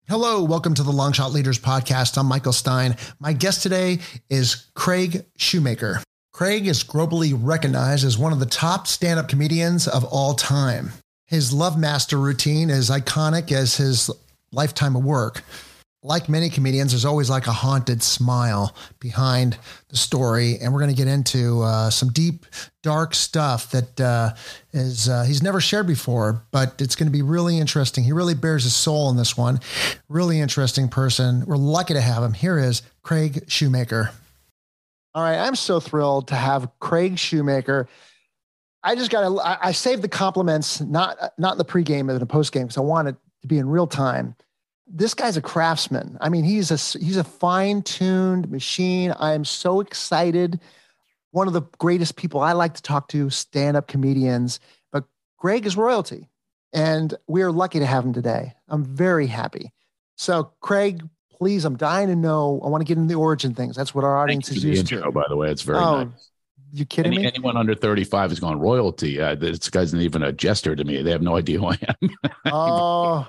Hello, welcome to the Longshot Leaders Podcast. I'm Michael Stein. My guest today is Craig Shoemaker. Craig is globally recognized as one of the top stand-up comedians of all time. His Love Master routine is iconic as his lifetime of work. Like many comedians, there's always like a haunted smile behind the story. And we're going to get into some deep, dark stuff that he's never shared before, but it's going to be really interesting. He really bears his soul in this one. Really interesting person. We're lucky to have him. Here is Craig Shoemaker. All right. I'm so thrilled to have Craig Shoemaker. I saved the compliments, not in the pregame, but in the postgame, because I want it to be in real time. This guy's a craftsman. I mean, he's a fine-tuned machine. I am so excited. One of the greatest people I like to talk to, stand-up comedians. But Craig is royalty, and we are lucky to have him today. I'm very happy. So, Craig, please, I'm dying to know. I want to get into the origin things. That's what our audience is used to. By the way, it's very nice. You kidding me? Anyone under 35 is going royalty. This guy's not even a jester to me. They have no idea who I am. Oh,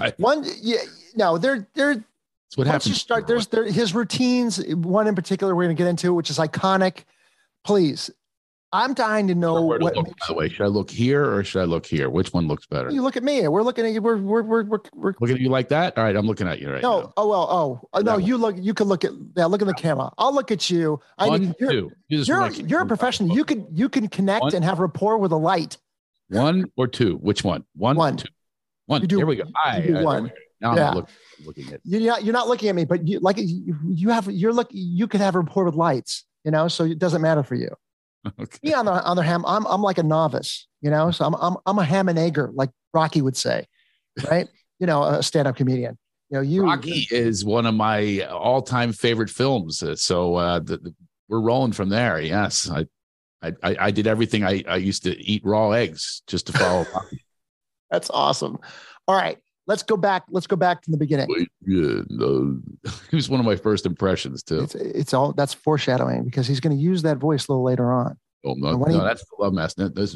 They're. That's what happens. You start, there's his routines. One in particular, we're going to get into, which is iconic. Please, I'm dying to know what. By the way, should I look here or should I look here? Which one looks better? You look at me. We're looking at you. We're looking at you like that. All right, I'm looking at you right now. No. You look. You can look at. Yeah, look in the camera. I'll look at you. You're a professional. You can connect and have rapport with a light. One or two? Which one? One. Two. One. Here we go. One. Now I'm looking at you. You're not looking at me, but you could have rapport with lights. So it doesn't matter for you. Okay. Me on the other hand, I'm like a novice. So I'm a ham and egger, like Rocky would say, right? A stand-up comedian. Rocky is one of my all-time favorite films. So we're rolling from there. Yes, I did everything. I used to eat raw eggs just to follow Rocky. That's awesome. All right. Let's go back to the beginning. He was one of my first impressions too. It's all that's foreshadowing because he's going to use that voice a little later on. Oh no, that's the Love Master. But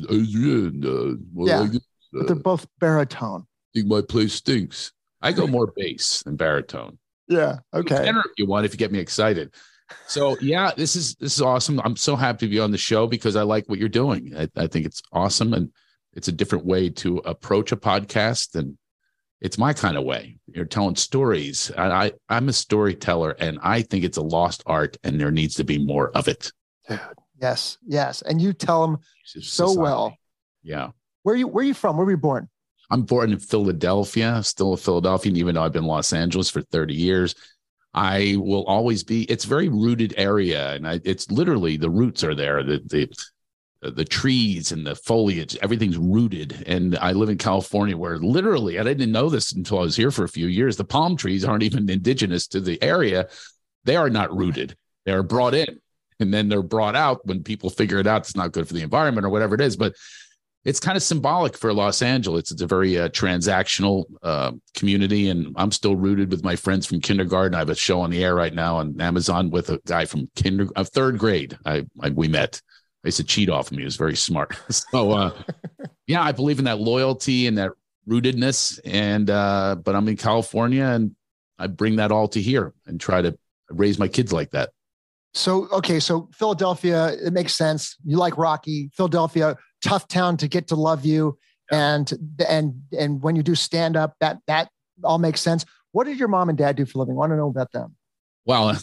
they're both baritone. I think my place stinks. I go more bass than baritone. Yeah. Okay. Tenor if you want, if you get me excited. So yeah, this is awesome. I'm so happy to be on the show because I like what you're doing. I think it's awesome, and it's a different way to approach a podcast and. It's my kind of way. You're telling stories. I'm a storyteller, and I think it's a lost art, and there needs to be more of it. Dude, yes. And you tell them so well. Yeah. Where are you from? Where were you born? I'm born in Philadelphia, still a Philadelphian, even though I've been in Los Angeles for 30 years. I will always be. It's a very rooted area, and it's literally the roots are there. The trees and the foliage, everything's rooted. And I live in California where literally, and I didn't know this until I was here for a few years, the palm trees aren't even indigenous to the area. They are not rooted. They are brought in and then they're brought out when people figure it out. It's not good for the environment or whatever it is, but it's kind of symbolic for Los Angeles. It's a very transactional community. And I'm still rooted with my friends from kindergarten. I have a show on the air right now on Amazon with a guy from third grade. We met. I used to cheat off of me. He was very smart. So, yeah, I believe in that loyalty and that rootedness. And but I'm in California, and I bring that all to here and try to raise my kids like that. So, okay, so Philadelphia, it makes sense. You like Rocky. Philadelphia, tough town to get to love you, and when you do stand up, that all makes sense. What did your mom and dad do for a living? I want to know about them. Well,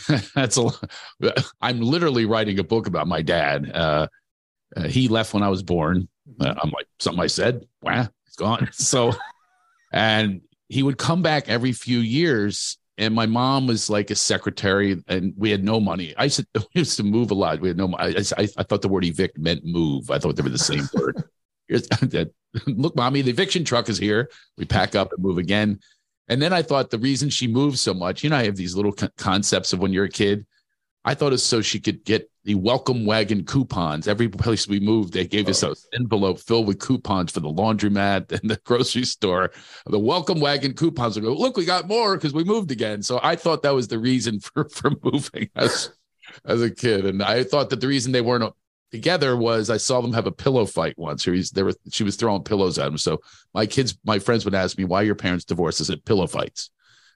I'm literally writing a book about my dad. He left when I was born. I'm like, something I said, wow, he's gone. So, and he would come back every few years. And my mom was like a secretary, and we had no money. We used to move a lot. We had no money. I thought the word evict meant move. I thought they were the same word. Look, mommy, the eviction truck is here. We pack up and move again. And then I thought the reason she moved so much, I have these little concepts of when you're a kid. I thought it's so she could get the welcome wagon coupons. Every place we moved, they gave us an envelope filled with coupons for the laundromat and the grocery store. The welcome wagon coupons would go, look, we got more because we moved again. So I thought that was the reason for moving as a kid. And I thought that the reason they weren't together was I saw them have a pillow fight once. She was throwing pillows at him. So my friends would ask me, why are your parents divorced? I said, pillow fights.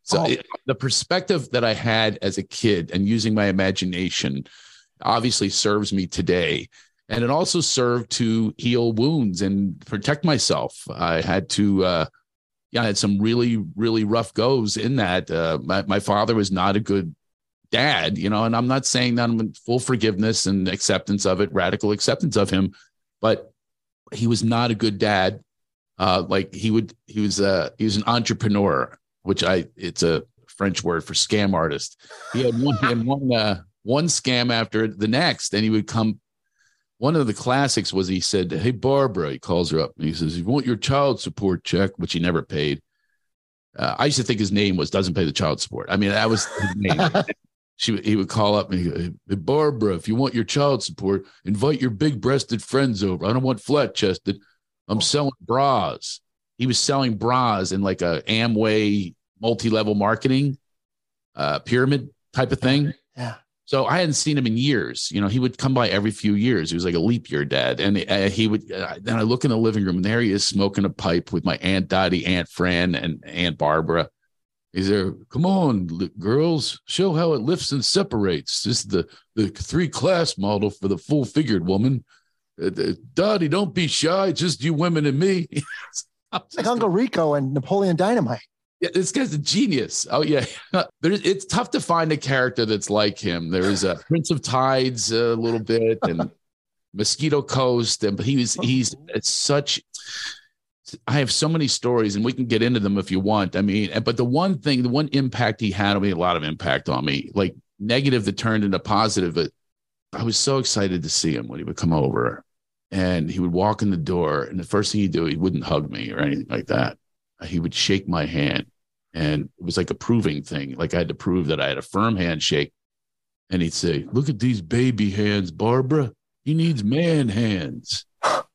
So the perspective that I had as a kid and using my imagination obviously serves me today. And it also served to heal wounds and protect myself. I had to, I had some really, really rough goes in that. My father was not a good dad, and I'm not saying that I'm in full forgiveness and acceptance of it, radical acceptance of him, but he was not a good dad. He was an entrepreneur, which it's a French word for scam artist. He had one scam after the next, and he would come. One of the classics was he said, "Hey, Barbara," he calls her up and he says, "You want your child support check," which he never paid. I used to think his name was "doesn't pay the child support." I mean, that was his name. He would call up and he go, "Hey, Barbara, if you want your child support, invite your big-breasted friends over. I don't want flat-chested. I'm selling bras." He was selling bras in like a Amway multi-level marketing pyramid type of thing. Yeah. So I hadn't seen him in years. He would come by every few years. He was like a leap year dad. And he would, then I look in the living room and there he is smoking a pipe with my Aunt Dottie, Aunt Fran, and Aunt Barbara. He's there. "Come on, girls, show how it lifts and separates. This is the 3-class model for the full-figured woman. Dottie, don't be shy. Just you women and me." It's like Uncle Rico and Napoleon Dynamite. Yeah, this guy's a genius. Oh, yeah. It's tough to find a character that's like him. There's a Prince of Tides a little bit and Mosquito Coast. But it's such... I have so many stories and we can get into them if you want. I mean, but the one impact he had on me, a lot of impact on me, like negative that turned into positive. But I was so excited to see him when he would come over and he would walk in the door. And the first thing he'd do, he wouldn't hug me or anything like that. He would shake my hand. And it was like a proving thing. Like I had to prove that I had a firm handshake. And he'd say, "Look at these baby hands, Barbara. He needs man hands."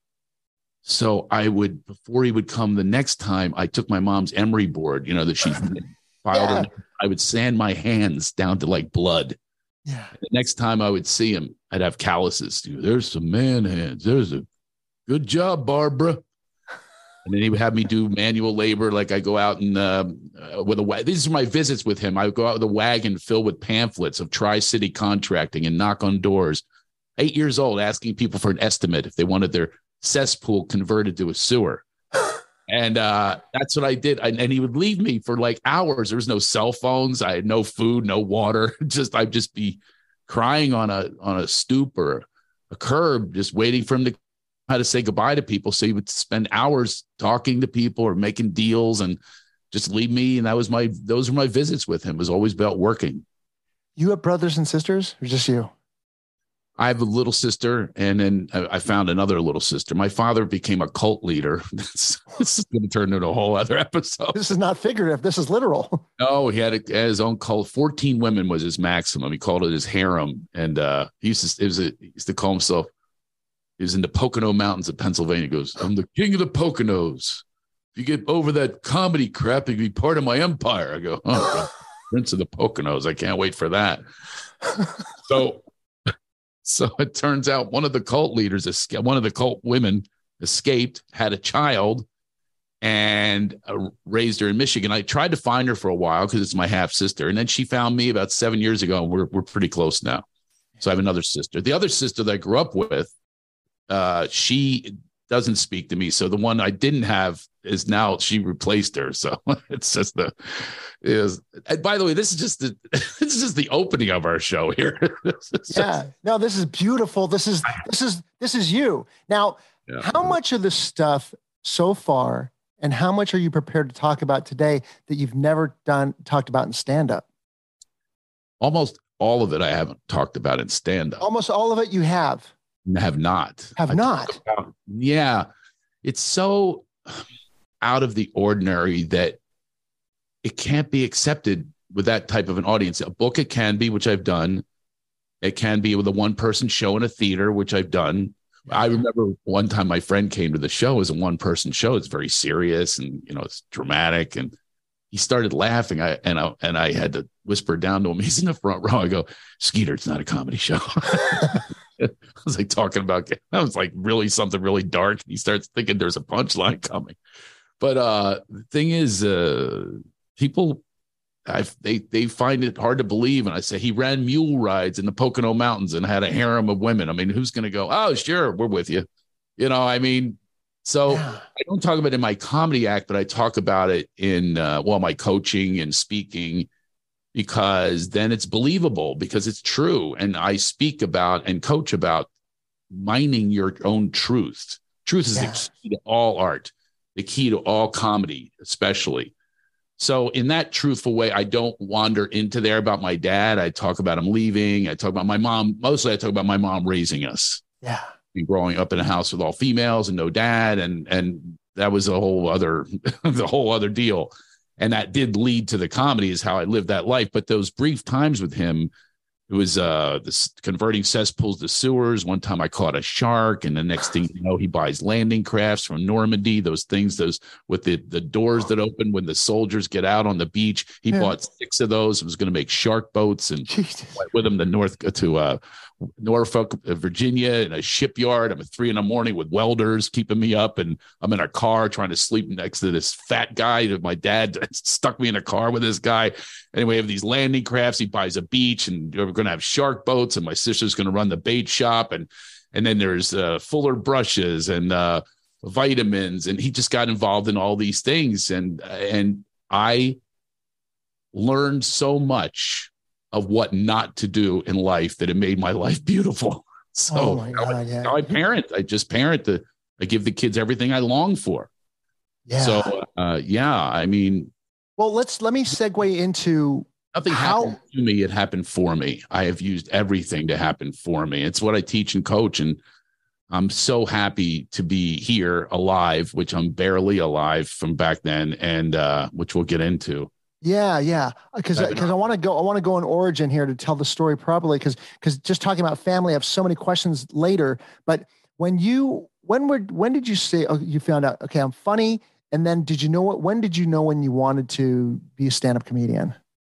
So before he would come the next time, I took my mom's emery board, that she filed. Yeah. I would sand my hands down to like blood. Yeah. The next time I would see him, I'd have calluses. "There's some man hands. There's a good job, Barbara." And then he would have me do manual labor. Like I go out and with a wagon. These are my visits with him. I would go out with a wagon filled with pamphlets of Tri-City contracting and knock on doors. 8 years old, asking people for an estimate if they wanted their cesspool converted to a sewer. And that's what I did. And he would leave me for like hours. There was no cell phones. I had no food, no water. I'd just be crying on a stoop or a curb, just waiting for him to how to say goodbye to people. So he would spend hours talking to people or making deals and just leave me. And those were my visits with him. It was always about working. You have brothers and sisters or just you? I have a little sister, and then I found another little sister. My father became a cult leader. This is going to turn into a whole other episode. This is not figurative. This is literal. No, he had his own cult. 14 women was his maximum. He called it his harem. And he used to call himself, he was in the Pocono Mountains of Pennsylvania. He goes, "I'm the king of the Poconos. If you get over that comedy crap, you can be part of my empire." I go, "Oh, God, Prince of the Poconos. I can't wait for that." So it turns out one of the cult leaders, one of the cult women escaped, had a child, and raised her in Michigan. I tried to find her for a while because it's my half sister. And then she found me about 7 years ago, and we're pretty close now. So I have another sister. The other sister that I grew up with, she doesn't speak to me. So the one I didn't have is now she replaced her. So it's just and by the way, this is just the opening of our show here. No, this is beautiful. This is you. Now, yeah. How much of the stuff so far and how much are you prepared to talk about today that you've never talked about in stand-up? Almost all of it I haven't talked about in stand-up. Almost all of it you have. Have not. Yeah. It's so out of the ordinary that it can't be accepted with that type of an audience. A book, it can be, which I've done. It can be with a one-person show in a theater, which I've done. I remember one time my friend came to the show. It was a one-person show. It's very serious and, it's dramatic. And he started laughing. I had to whisper down to him. He's in the front row. I go, "Skeeter, it's not a comedy show." I was like talking about, that was like really something really dark. He starts thinking there's a punchline coming. But the thing is, people they find it hard to believe. And I say, he ran mule rides in the Pocono Mountains and had a harem of women. I mean, who's going to go, oh, sure, we're with you. I mean, so I don't talk about it in my comedy act, but I talk about it in, my coaching and speaking, because then it's believable, because it's true. And I speak about and coach about mining your own truth. Truth is the key to all art, the key to all comedy, especially. So in that truthful way, I don't wander into there about my dad. I talk about him leaving. I talk about my mom. Mostly I talk about my mom raising us. Yeah. And growing up in a house with all females and no dad. And that was the whole other deal. And that did lead to the comedy, is how I lived that life. But those brief times with him, it was this converting cesspools to sewers. One time I caught a shark, and the next thing you know, he buys landing crafts from Normandy, those with the doors that open when the soldiers get out on the beach. He bought 6 of those and was going to make shark boats, and went with him to Norfolk, Virginia, in a shipyard. I'm at 3 a.m. with welders keeping me up, and I'm in a car trying to sleep next to this fat guy that my dad stuck me in a car with this guy. Anyway, we have these landing crafts. He buys a beach, and we're going to have shark boats, and my sister's going to run the bait shop. And then there's Fuller brushes and vitamins. And he just got involved in all these things. And I learned so much of what not to do in life that it made my life beautiful. So I parent. I just parent. I give the kids everything I long for. Yeah. So, I mean. Well, let me segue into nothing happened to me. It happened for me. I have used everything to happen for me. It's what I teach and coach. And I'm so happy to be here alive, which I'm barely alive from back then, and which we'll get into. Yeah. Because I want to go in origin here to tell the story properly. Because just talking about family, I have so many questions later. But when did you say, you found out, okay, I'm funny? And then when did you know when you wanted to be a stand-up comedian?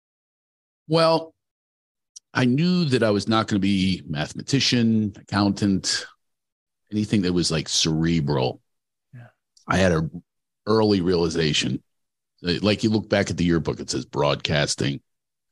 Well, I knew that I was not going to be mathematician, accountant, anything that was like cerebral. Yeah. I had an early realization. Like, you look back at the yearbook, it says broadcasting,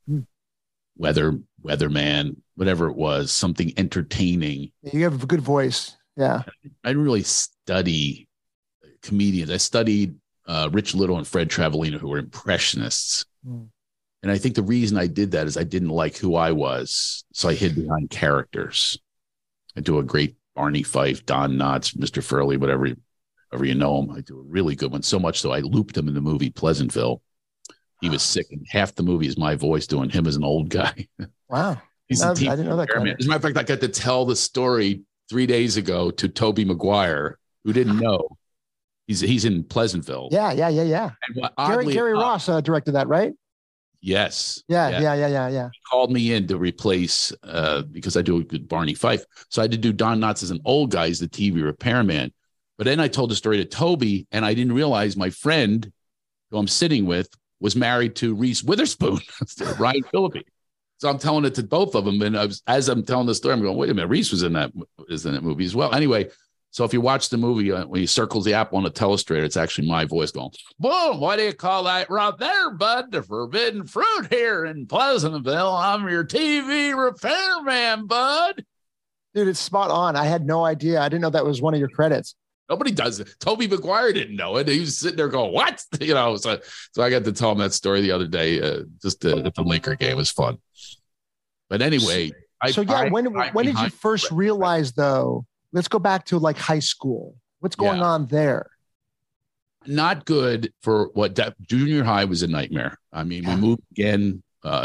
weatherman, whatever it was, something entertaining. You have a good voice. Yeah. I didn't really study comedians. I studied Rich Little and Fred Travalino, who were impressionists. And I think the reason I did that is I didn't like who I was. So I hid behind characters. I do a great Barney Fife, Don Knotts, Mr. Furley, whatever you know him. I do a really good one. So much so I looped him in the movie Pleasantville. He was sick, and half the movie is my voice doing him as an old guy. Wow. I didn't know that. As a matter of fact, I got to tell the story 3 days ago to Tobey Maguire, who didn't know. He's in Pleasantville. Yeah. And Gary Ross directed that, right? Yes. Yeah. He called me in to replace because I do a good Barney Fife. So I had to do Don Knotts as an old guy, as the TV repairman. But then I told the story to Toby, and I didn't realize my friend, who I'm sitting with, was married to Reese Witherspoon, Ryan Phillippe. So I'm telling it to both of them, and as I'm telling the story, I'm going, "Wait a minute, Reese is in that movie as well." Anyway. So if you watch the movie, when he circles the apple on a telestrator, it's actually my voice going, "Boom, what do you call that right there, bud? The forbidden fruit here in Pleasantville. I'm your TV repairman, bud." Dude, it's spot on. I had no idea. I didn't know that was one of your credits. Nobody does it. Tobey Maguire didn't know it. He was sitting there going, "What?" So I got to tell him that story the other day, just at the Laker game. It was fun. But anyway. When did you first realize, though? Let's go back to like high school. What's going on there? Not good for junior high was a nightmare. I mean, we moved again.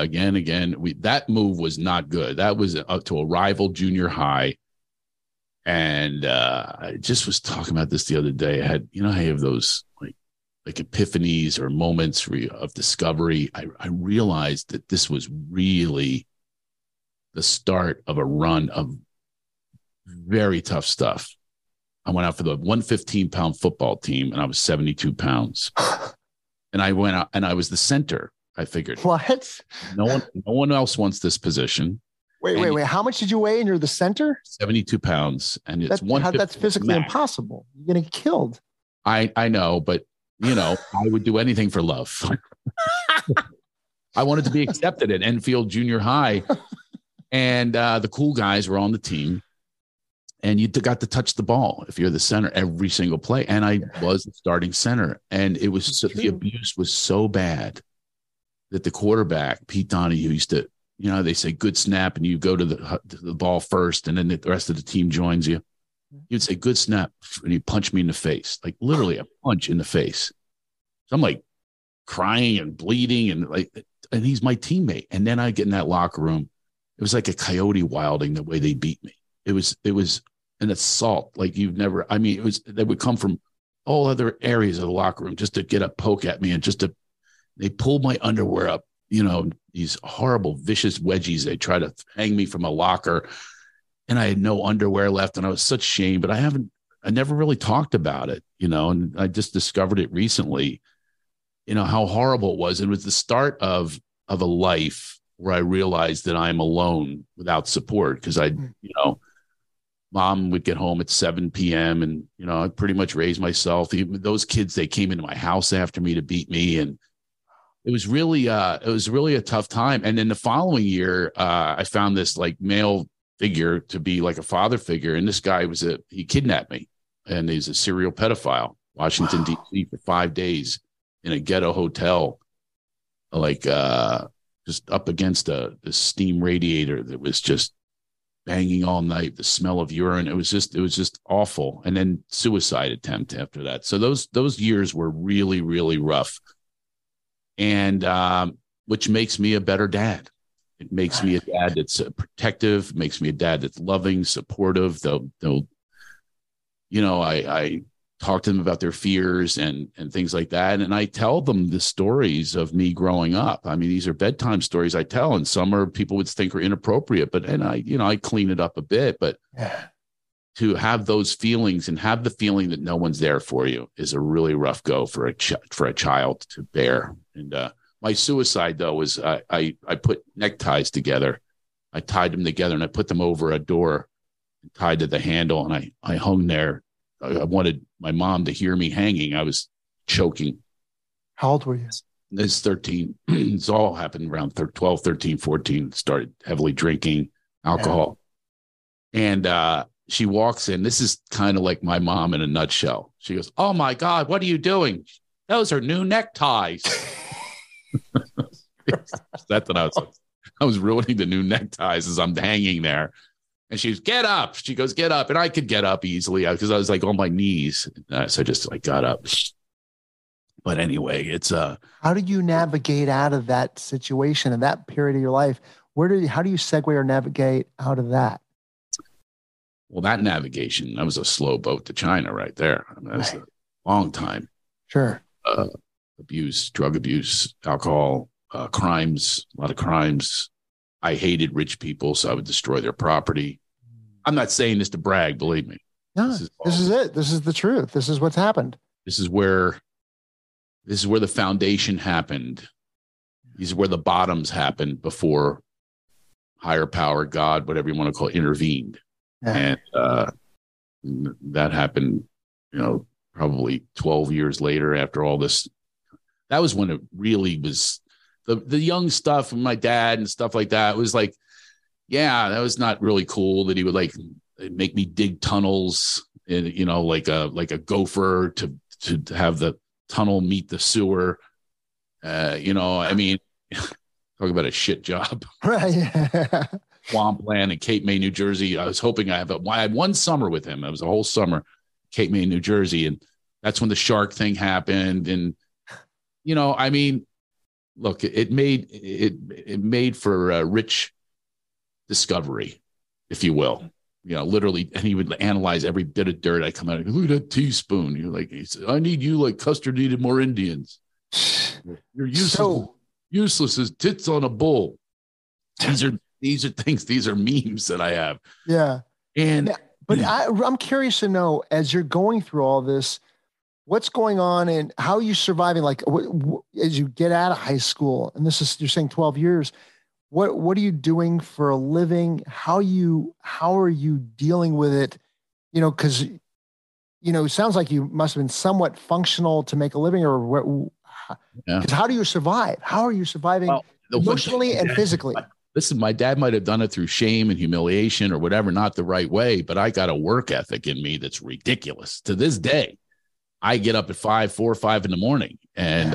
That move was not good. That was up to a rival junior high. And I just was talking about this the other day. I had, I have those like epiphanies or moments of discovery. I realized that this was really the start of a run of very tough stuff. I went out for the 115-pound football team, and I was 72 pounds. And I went out, and I was the center. I figured, what? No one else wants this position. Wait. How much did you weigh? And you're the center? 72 pounds, and it's that's physically impossible. You're gonna get killed. I know, but I would do anything for love. I wanted to be accepted at Enfield Junior High. And the cool guys were on the team. And you got to touch the ball if you're the center every single play. And I was the starting center. And it was the abuse was so bad that the quarterback, Pete Donahue, used to, they say good snap and you go to the ball first and then the rest of the team joins you. You'd say good snap and you punch me in the face, like literally a punch in the face. So I'm like crying and bleeding and he's my teammate. And then I get in that locker room. It was like a coyote wilding the way they beat me. It was an assault like you've never, they would come from all other areas of the locker room just to get a poke at me and they pulled my underwear up, these horrible, vicious wedgies. They try to hang me from a locker and I had no underwear left and I was such shame, but I never really talked about it, and I just discovered it recently, how horrible it was. It was the start of a life where I realized that I'm alone without support because Mom would get home at 7 p.m. and, I pretty much raised myself. Even those kids, they came into my house after me to beat me. And it was really a tough time. And then the following year, I found this like male figure to be like a father figure. And this guy he kidnapped me and he's a serial pedophile, Washington, D.C. for 5 days in a ghetto hotel, like just up against the steam radiator that was just banging all night, the smell of urine. It was just awful. And then suicide attempt after that. So those years were really, really rough. And which makes me a better dad. It makes me a dad that's protective, makes me a dad that's loving, supportive. I talk to them about their fears and things like that. And I tell them the stories of me growing up. These are bedtime stories I tell, and some are people would think are inappropriate, I clean it up a bit, but to have those feelings and have the feeling that no one's there for you is a really rough go for a child to bear. And my suicide though was I put neckties together. I tied them together and I put them over a door tied to the handle. And I hung there. I wanted my mom to hear me hanging. I was choking. How old were you? This 13. It's all happened around 12, 13, 14. Started heavily drinking alcohol. Yeah. And she walks in. This is kind of like my mom in a nutshell. She goes, "Oh my God, what are you doing? Those are new neckties." That's what I was ruining the new neckties as I'm hanging there. And she goes, "Get up." She goes, "Get up." And I could get up easily because I was like on my knees. So I just got up. But anyway, it's how do you navigate out of that situation in that period of your life? How do you segue or navigate out of that? Well, that navigation, that was a slow boat to China right there. That was a long time. Sure. Abuse, drug abuse, alcohol, crimes, a lot of crimes. I hated rich people, so I would destroy their property. I'm not saying this to brag, believe me. No, this is it. This is the truth. This is what's happened. This is where the foundation happened. These are where the bottoms happened before higher power, God, whatever you want to call it, intervened. Yeah. And that happened, probably 12 years later after all this. That was when it really was the young stuff from my dad and stuff like that. It was like, yeah, that was not really cool that he would like make me dig tunnels and, like a gopher to have the tunnel meet the sewer. Talk about a shit job. Right. Swampland in Cape May, New Jersey. I was hoping I had one summer with him. It was a whole summer, Cape May, New Jersey. And that's when the shark thing happened. And, look, it made for a rich discovery, if you will. Literally, and he would analyze every bit of dirt I come out of. Look at that teaspoon. He said, "I need you like Custer needed more Indians. You're useless as tits on a bull." These are things. These are memes that I have. Yeah. And but I'm curious to know, as you're going through all this, what's going on and how are you surviving? Like as you get out of high school, and you're saying 12 years. What are you doing for a living? How are you dealing with it? Because it sounds like you must have been somewhat functional to make a living, or because how do you survive? How are you surviving emotionally and physically. Listen, my dad might have done it through shame and humiliation or whatever, not the right way, but I got a work ethic in me that's ridiculous. To this day, I get up at 4 or 5 in the morning, and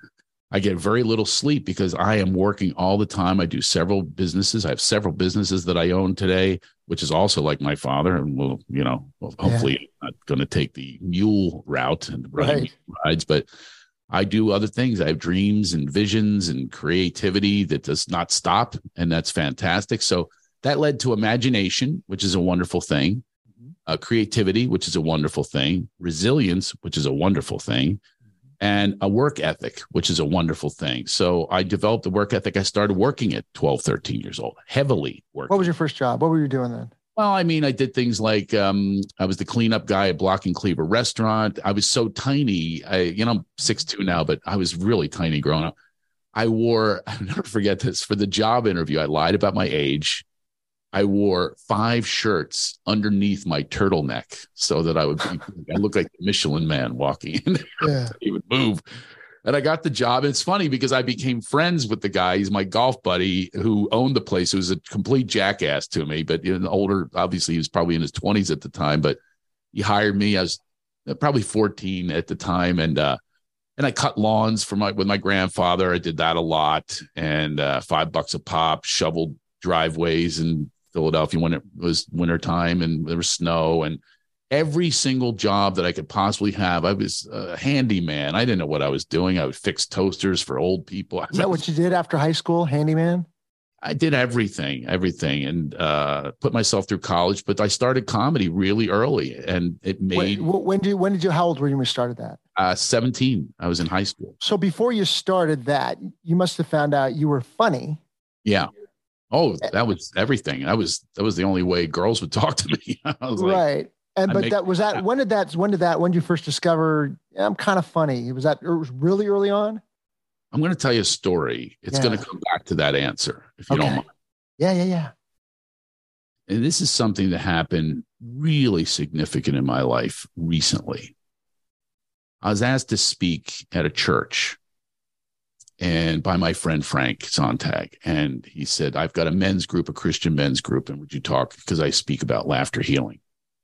I get very little sleep because I am working all the time. I do several businesses. I have several businesses that I own today, which is also like my father. And hopefully I'm not going to take the mule route and running rides, but I do other things. I have dreams and visions and creativity that does not stop. And that's fantastic. So that led to imagination, which is a wonderful thing. Creativity, which is a wonderful thing. Resilience, which is a wonderful thing. And a work ethic, which is a wonderful thing. So I developed a work ethic. I started working at 12, 13 years old, heavily working. What was your first job? What were you doing then? Well, I mean, I did things like I was the cleanup guy at Block and Cleaver restaurant. I was so tiny. I'm 6'2" now, but I was really tiny growing up. I'll never forget this. For the job interview, I lied about my age. I wore 5 shirts underneath my turtleneck so that I look like the Michelin Man walking in there. Yeah. He would move. And I got the job. It's funny because I became friends with the guy. He's my golf buddy who owned the place. It was a complete jackass to me, but older, obviously he was probably in his 20s at the time, but he hired me. I was probably 14 at the time. And I cut lawns with my grandfather. I did that a lot. And $5 a pop, shoveled driveways in Philadelphia when it was wintertime and there was snow, and every single job that I could possibly have. I was a handyman. I didn't know what I was doing. I would fix toasters for old people. Is that what you did after high school, handyman? I did everything, and put myself through college. But I started comedy really early, and it made. How old were you when you started that? 17. I was in high school. So before you started that, you must have found out you were funny. Yeah. Oh, that was everything. That was the only way girls would talk to me. I was right. When did you first discover I'm kind of funny? Was that really early on? I'm going to tell you a story. It's going to come back to that answer, if you don't mind. Yeah. And this is something that happened really significant in my life recently. I was asked to speak at a church and by my friend Frank Sontag. And he said, I've got a men's group, a Christian men's group. And would you talk? Because I speak about laughter healing.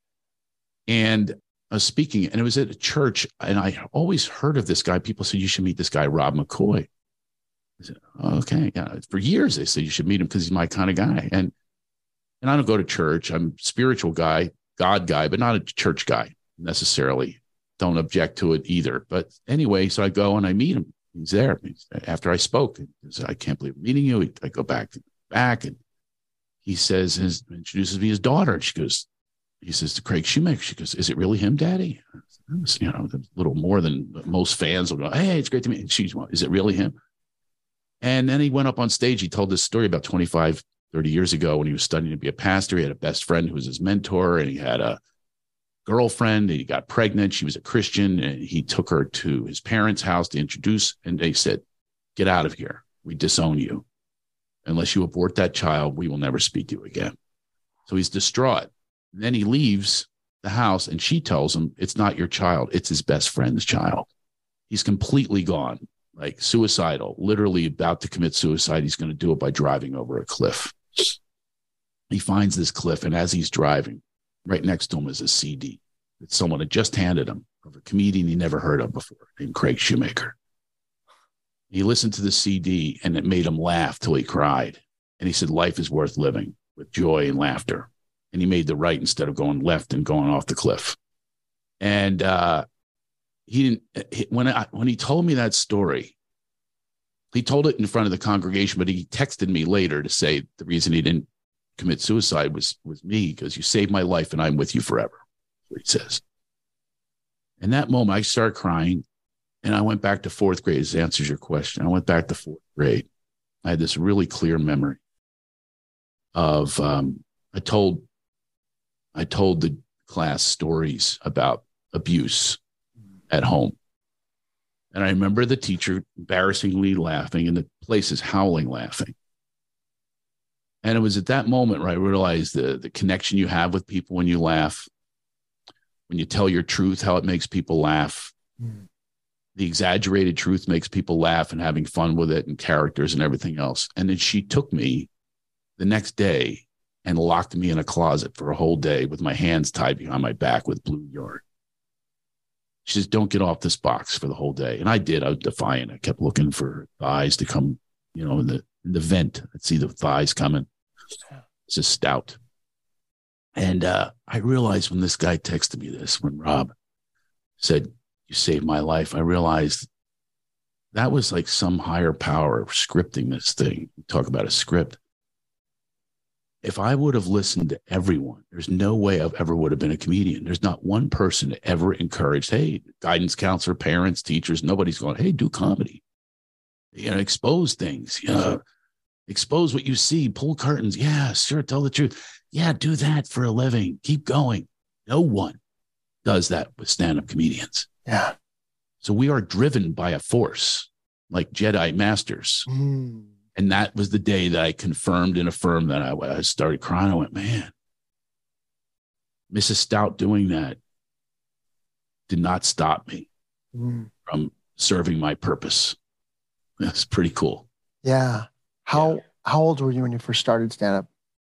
And I was speaking, and it was at a church. And I always heard of this guy. People said, you should meet this guy, Rob McCoy. I said, oh, okay. Yeah. For years, they said, you should meet him because he's my kind of guy. And I don't go to church. I'm a spiritual guy, God guy, but not a church guy necessarily. Don't object to it either. But anyway, so I go and I meet him. He's there. After I spoke, he said, I can't believe I'm meeting you. I go back, and he says, introduces me his daughter. And he says to Craig Shoemaker, she goes, is it really him, Daddy? A little more than most fans will go, hey, it's great to meet you. She's, is it really him? And then he went up on stage. He told this story about 25, 30 years ago when he was studying to be a pastor. He had a best friend who was his mentor, and he had a girlfriend, and he got pregnant. She was a Christian, and he took her to his parents' house to introduce, and they said, get out of here. We disown you. Unless you abort that child, we will never speak to you again. So he's distraught. And then he leaves the house, and she tells him, it's not your child. It's his best friend's child. He's completely gone, like suicidal, literally about to commit suicide. He's going to do it by driving over a cliff. He finds this cliff, and as he's driving, right next to him is a CD that someone had just handed him of a comedian he never heard of before named Craig Shoemaker. He listened to the CD, and it made him laugh till he cried. And he said, life is worth living with joy and laughter. And he made the right instead of going left and going off the cliff. And when he told me that story, he told it in front of the congregation, but he texted me later to say the reason he didn't commit suicide was me, because you saved my life and I'm with you forever. That's what he says. In that moment, I started crying, and I went back to 4th grade. This answers your question. I went back to 4th grade. I had this really clear memory of I told the class stories about abuse at home. And I remember the teacher embarrassingly laughing, and the place is howling laughing. And it was at that moment where I realized the connection you have with people when you laugh, when you tell your truth, how it makes people laugh. the exaggerated truth makes people laugh and having fun with it and characters and everything else. And then she took me the next day and locked me in a closet for a whole day with my hands tied behind my back with blue yarn. She says, don't get off this box for the whole day. And I did. I was defiant. I kept looking for thighs to come, in the vent. I'd see the thighs coming. It's a stout. And I realized when this guy texted me this, when Rob said, you saved my life, I realized that was like some higher power scripting this thing. Talk about a script. If I would have listened to everyone, there's no way I ever would have been a comedian. There's not one person that ever encouraged, hey, guidance counselor, parents, teachers, nobody's going, hey, do comedy. Expose things, expose what you see, pull curtains. Yeah, sure, tell the truth. Yeah, do that for a living. Keep going. No one does that with stand-up comedians. Yeah. So we are driven by a force like Jedi Masters. Mm. And that was the day that I confirmed and affirmed that I started crying. I went, man, Mrs. Stout doing that did not stop me from serving my purpose. That's pretty cool. Yeah. How old were you when you first started stand-up?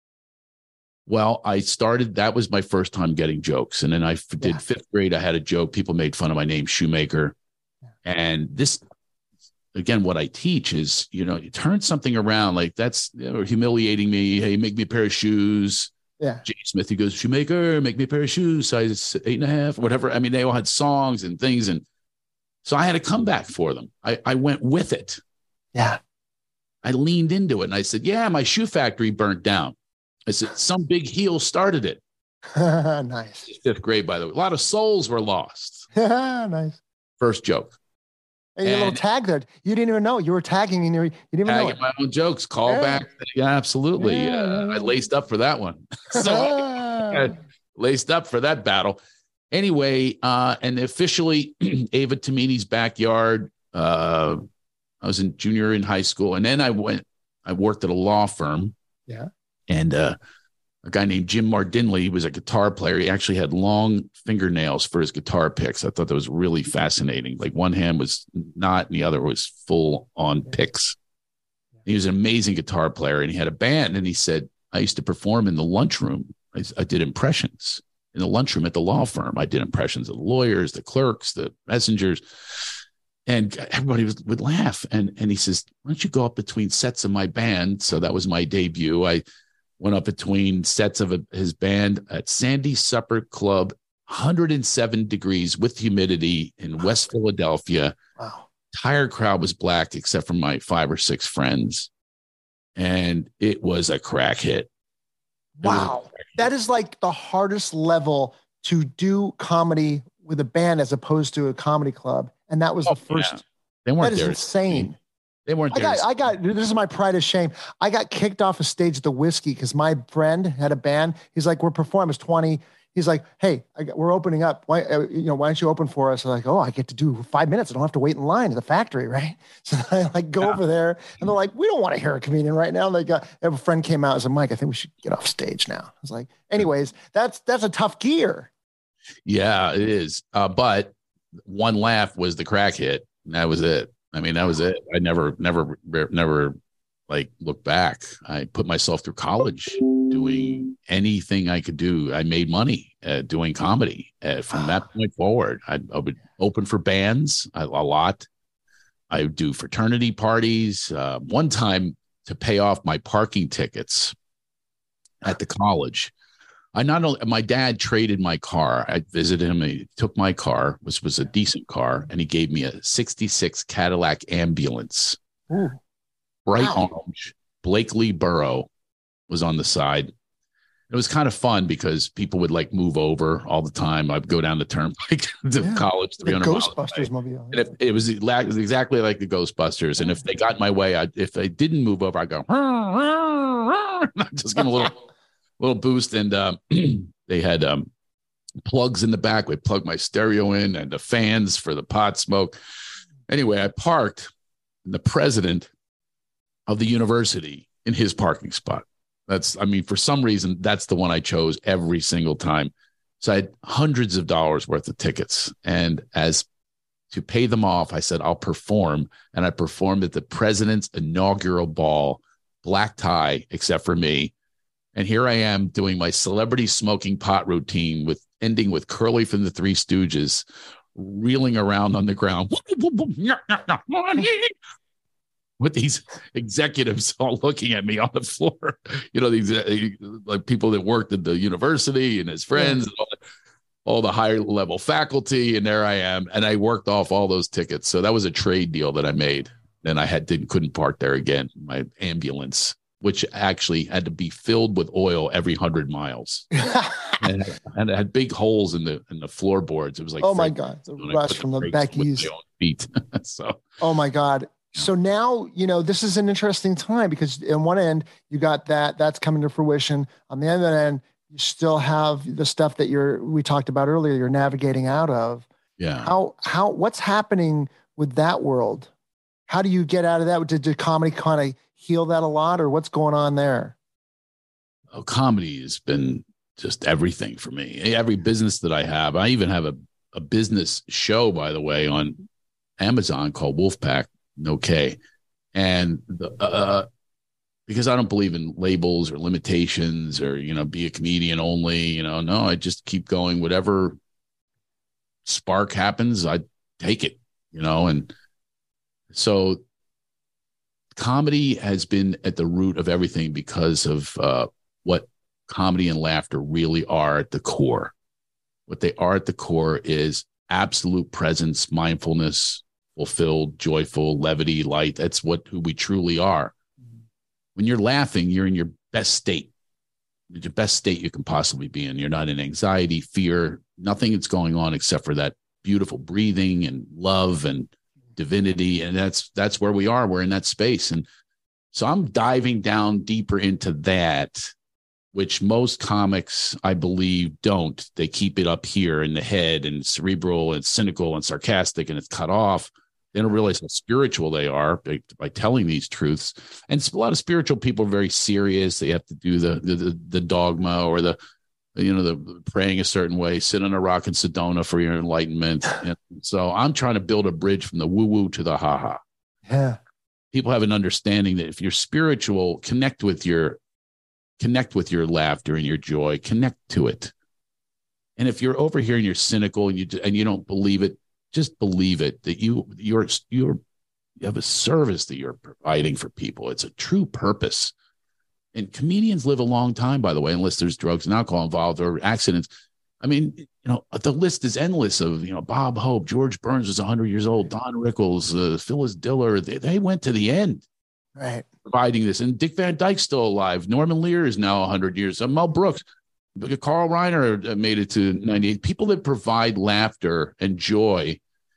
Well, that was my first time getting jokes. And then I did fifth grade. I had a joke. People made fun of my name, Shoemaker. Yeah. And this, again, what I teach is, you turn something around like that's humiliating me. Hey, make me a pair of shoes. Yeah. Jay Smith, he goes, Shoemaker, make me a pair of shoes, size 8.5, whatever. I mean, they all had songs and things. And so I had a comeback for them. I went with it. Yeah. I leaned into it and I said, yeah, my shoe factory burnt down. I said, some big heel started it. Nice. Fifth grade, by the way. A lot of souls were lost. Nice. First joke. And your little tag there. You didn't even know. You were tagging and you didn't even know it. My own jokes, call back. Yeah, absolutely. I laced up for that one. So I laced up for that battle. Anyway, and officially Ava Tamini's backyard. I was in junior in high school. And then I worked at a law firm. Yeah. And a guy named Jim Mardinley, he was a guitar player. He actually had long fingernails for his guitar picks. I thought that was really fascinating. Like one hand was not, and the other was full on picks. He was an amazing guitar player, and he had a band. And he said, I used to perform in the lunchroom. I did impressions in the lunchroom at the law firm. I did impressions of the lawyers, the clerks, the messengers. And everybody would laugh. And he says, why don't you go up between sets of my band? So that was my debut. I went up between sets of his band at Sandy Supper Club, 107 degrees with humidity in West Philadelphia. Wow. Entire crowd was black except for my 5 or 6 friends. And it was a crack hit. Wow. That is like the hardest level to do comedy with a band as opposed to a comedy club. And that was the first. Yeah. They weren't that is insane. They weren't there. This is my pride of shame. I got kicked off a stage at the Whiskey because my friend had a band. He's like, we're performing. It's 20. He's like, hey, we're opening up. Why don't you open for us? I'm like, I get to do 5 minutes. I don't have to wait in line at the factory, right? So I go over there, and they're like, we don't want to hear a comedian right now. And a friend came out and said, Mike, I think we should get off stage now. I was like, anyways, that's a tough gear. Yeah, it is. But one laugh was the crack hit. And that was it. I mean, that was it. I never like looked back. I put myself through college doing anything I could do. I made money doing comedy. From that point forward, I would open for bands a lot. I would do fraternity parties. One time to pay off my parking tickets at the college. My dad traded my car. I visited him. He took my car, which was a decent car, and he gave me a 66 Cadillac ambulance. Ooh. Bright orange. Blakely Borough was on the side. It was kind of fun because people would like move over all the time. I'd go down the turnpike to college, 300 miles. Ghostbusters mobile. And it was exactly like the Ghostbusters. And if they got in my way, if they didn't move over, I'd go, just give them a little boost. And they had plugs in the back. We plugged my stereo in and the fans for the pot smoke. Anyway, I parked the president of the university in his parking spot. For some reason, that's the one I chose every single time. So I had hundreds of dollars worth of tickets. And as to pay them off, I said, I'll perform. And I performed at the president's inaugural ball, black tie, except for me. And here I am doing my celebrity smoking pot routine ending with Curly from the Three Stooges, reeling around on the ground with these executives all looking at me on the floor, these like people that worked at the university and his friends, and all the higher level faculty. And there I am. And I worked off all those tickets. So that was a trade deal that I made. Then I couldn't park there again. My ambulance, which actually had to be filled with oil every 100 miles. and it had big holes in the floorboards. It was like, oh my God, the rust from the Becky's feet. So, oh my God. So now, this is an interesting time, because on one end you got that's coming to fruition. On the other end, you still have the stuff that we talked about earlier, you're navigating out of. Yeah. What's happening with that world? How do you get out of that? Did comedy kind of heal that a lot, or what's going on there? Oh, comedy has been just everything for me. Every business that I have, I even have a business show, by the way, on Amazon called Wolfpack, no K. And because I don't believe in labels or limitations or, be a comedian only, no, I just keep going. Whatever spark happens, I take it, and so comedy has been at the root of everything because of what comedy and laughter really are at the core. What they are at the core is absolute presence, mindfulness, fulfilled, joyful, levity, light. That's who we truly are. When you're laughing, you're in your best state, the best state you can possibly be in. You're not in anxiety, fear, nothing that's going on except for that beautiful breathing and love and divinity. And that's where we are. We're in that space. And so I'm diving down deeper into that, which most comics, I believe, don't. They keep it up here in the head and cerebral and cynical and sarcastic, and it's cut off. They don't realize how spiritual they are by telling these truths. And a lot of spiritual people are very serious. They have to do the dogma or the praying a certain way, sit on a rock in Sedona for your enlightenment. And so I'm trying to build a bridge from the woo-woo to the ha-ha. Yeah. People have an understanding that if you're spiritual, connect with your laughter and your joy, connect to it. And if you're over here and you're cynical and you don't believe it, just believe it, that you have a service that you're providing for people. It's a true purpose. And comedians live a long time, by the way, unless there's drugs and alcohol involved or accidents. I mean, the list is endless of, Bob Hope, George Burns was 100 years old, Don Rickles, Phyllis Diller. They went to the end. Right. Providing this. And Dick Van Dyke's still alive. Norman Lear is now 100 years. Mel Brooks. Carl Reiner made it to 98. People that provide laughter and joy.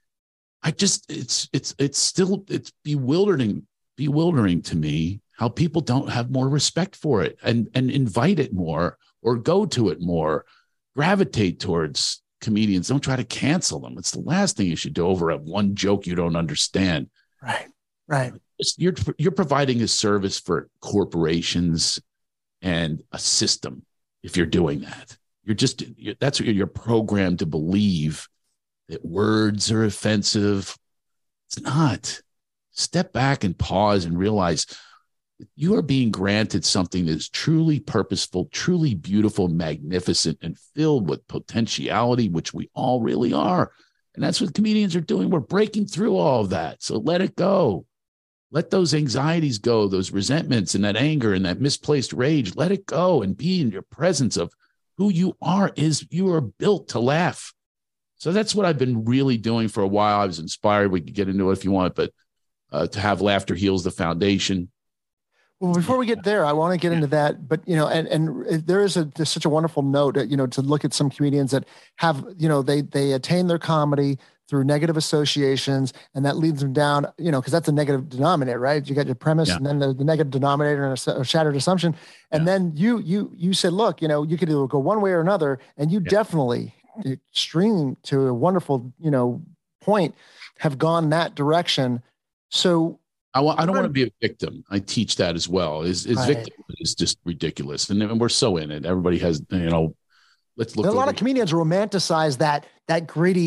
It's bewildering to me how people don't have more respect for it and invite it more or go to it more, gravitate towards comedians. Don't try to cancel them. It's the last thing you should do over at one joke you don't understand. Right. You're providing a service for corporations and a system. If you're doing that, that's what you're programmed to believe, that words are offensive. It's not. Step back and pause and realize you are being granted something that is truly purposeful, truly beautiful, magnificent, and filled with potentiality, which we all really are. And that's what comedians are doing. We're breaking through all of that. So let it go. Let those anxieties go, those resentments and that anger and that misplaced rage. Let it go and be in your presence of who you are. You are built to laugh. So that's what I've been really doing for a while. I was inspired. We could get into it if you want, but to have Laughter Heals the Foundation. Well, before we get there, I want to get into that, but and there is there's such a wonderful note, to look at some comedians that have, they attain their comedy through negative associations, and that leads them down, because that's a negative denominator, right? You got your premise, and then the negative denominator and a shattered assumption, and then you said, look, you could either go one way or another, and you definitely, extreme to a wonderful, point, have gone that direction. So I don't want to be a victim. I teach that as well. Victim is just ridiculous, and we're so in it. Everybody has, let's look. A lot of comedians romanticize that gritty,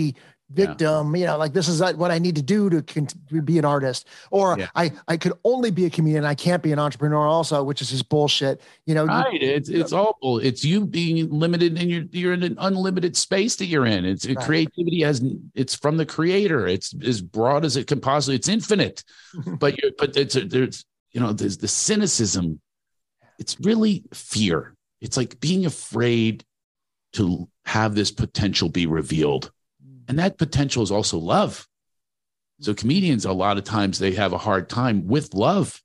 victim, like this is what I need to do to be an artist, or I could only be a comedian. I can't be an entrepreneur also, which is just bullshit. Right. It's all, it's you being limited and you're in an unlimited space that you're in. It's right. Creativity it's from the creator. It's as broad as it can possibly, it's infinite, but there's the cynicism. It's really fear. It's like being afraid to have this potential be revealed. And that potential is also love. So comedians, a lot of times they have a hard time with love.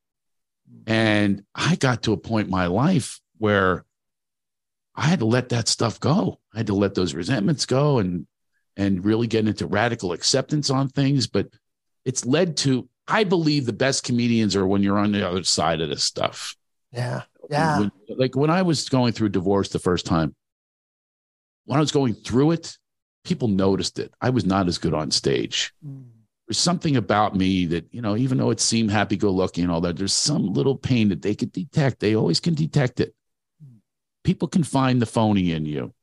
And I got to a point in my life where I had to let that stuff go. I had to let those resentments go and really get into radical acceptance on things. But it's led to, I believe the best comedians are when you're on the other side of this stuff. Yeah. Yeah. When I was going through divorce the first time, when I was going through it, people noticed it. I was not as good on stage. There's something about me that, even though it seemed happy-go-lucky and all that, there's some little pain that they could detect. They always can detect it. People can find the phony in you.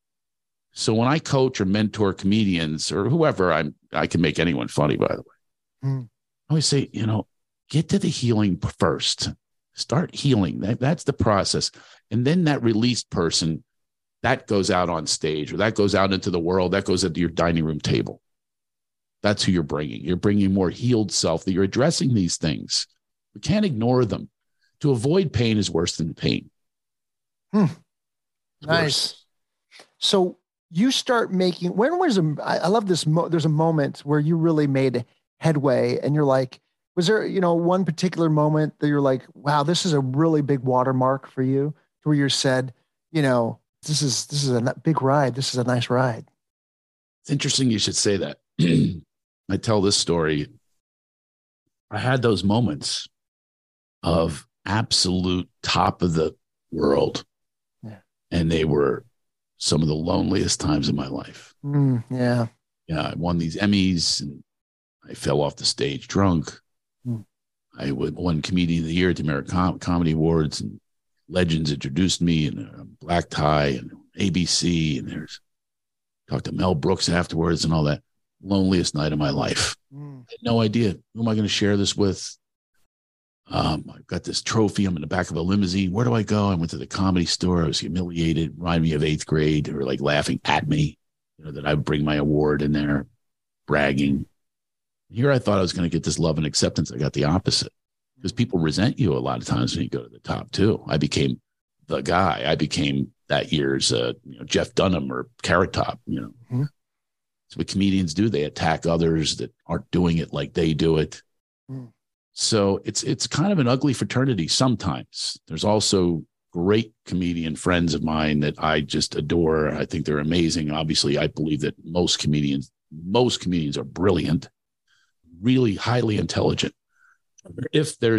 So when I coach or mentor comedians or whoever, I can make anyone funny, by the way. I always say, get to the healing first. Start healing. That's the process. And then that released person, that goes out on stage or that goes out into the world, that goes into your dining room table. That's who you're bringing. You're bringing more healed self that you're addressing these things. We can't ignore them. To avoid pain is worse than pain. Nice. Worse. So you start making, I love this. There's a moment where you really made headway and you're like, was there, one particular moment that you're like, wow, this is a really big watermark for you, to where you said, this is a big ride. This is a nice ride. It's interesting you should say that. I tell this story. I had those moments of absolute top of the world. Yeah. And they were some of the loneliest times of my life. Yeah. Yeah. I won these Emmys and I fell off the stage drunk. I won Comedian of the Year at the American Comedy Awards, and legends introduced me in a black tie and ABC. And talked to Mel Brooks afterwards and all that. Loneliest night of my life. I had no idea. Who am I going to share this with? I've got this trophy. I'm in the back of a limousine. Where do I go? I went to the Comedy Store. I was humiliated. Reminded me of 8th grade. They were like laughing at me, that I would bring my award in there, bragging. Here I thought I was going to get this love and acceptance. I got the opposite, because people resent you a lot of times when you go to the top too. I became the guy. I became that year's Jeff Dunham or Carrot Top. That's what comedians do. They attack others that aren't doing it like they do it. So it's kind of an ugly fraternity sometimes. There's also great comedian friends of mine that I just adore. I think they're amazing. Obviously, I believe that most comedians are brilliant, really highly intelligent. If there's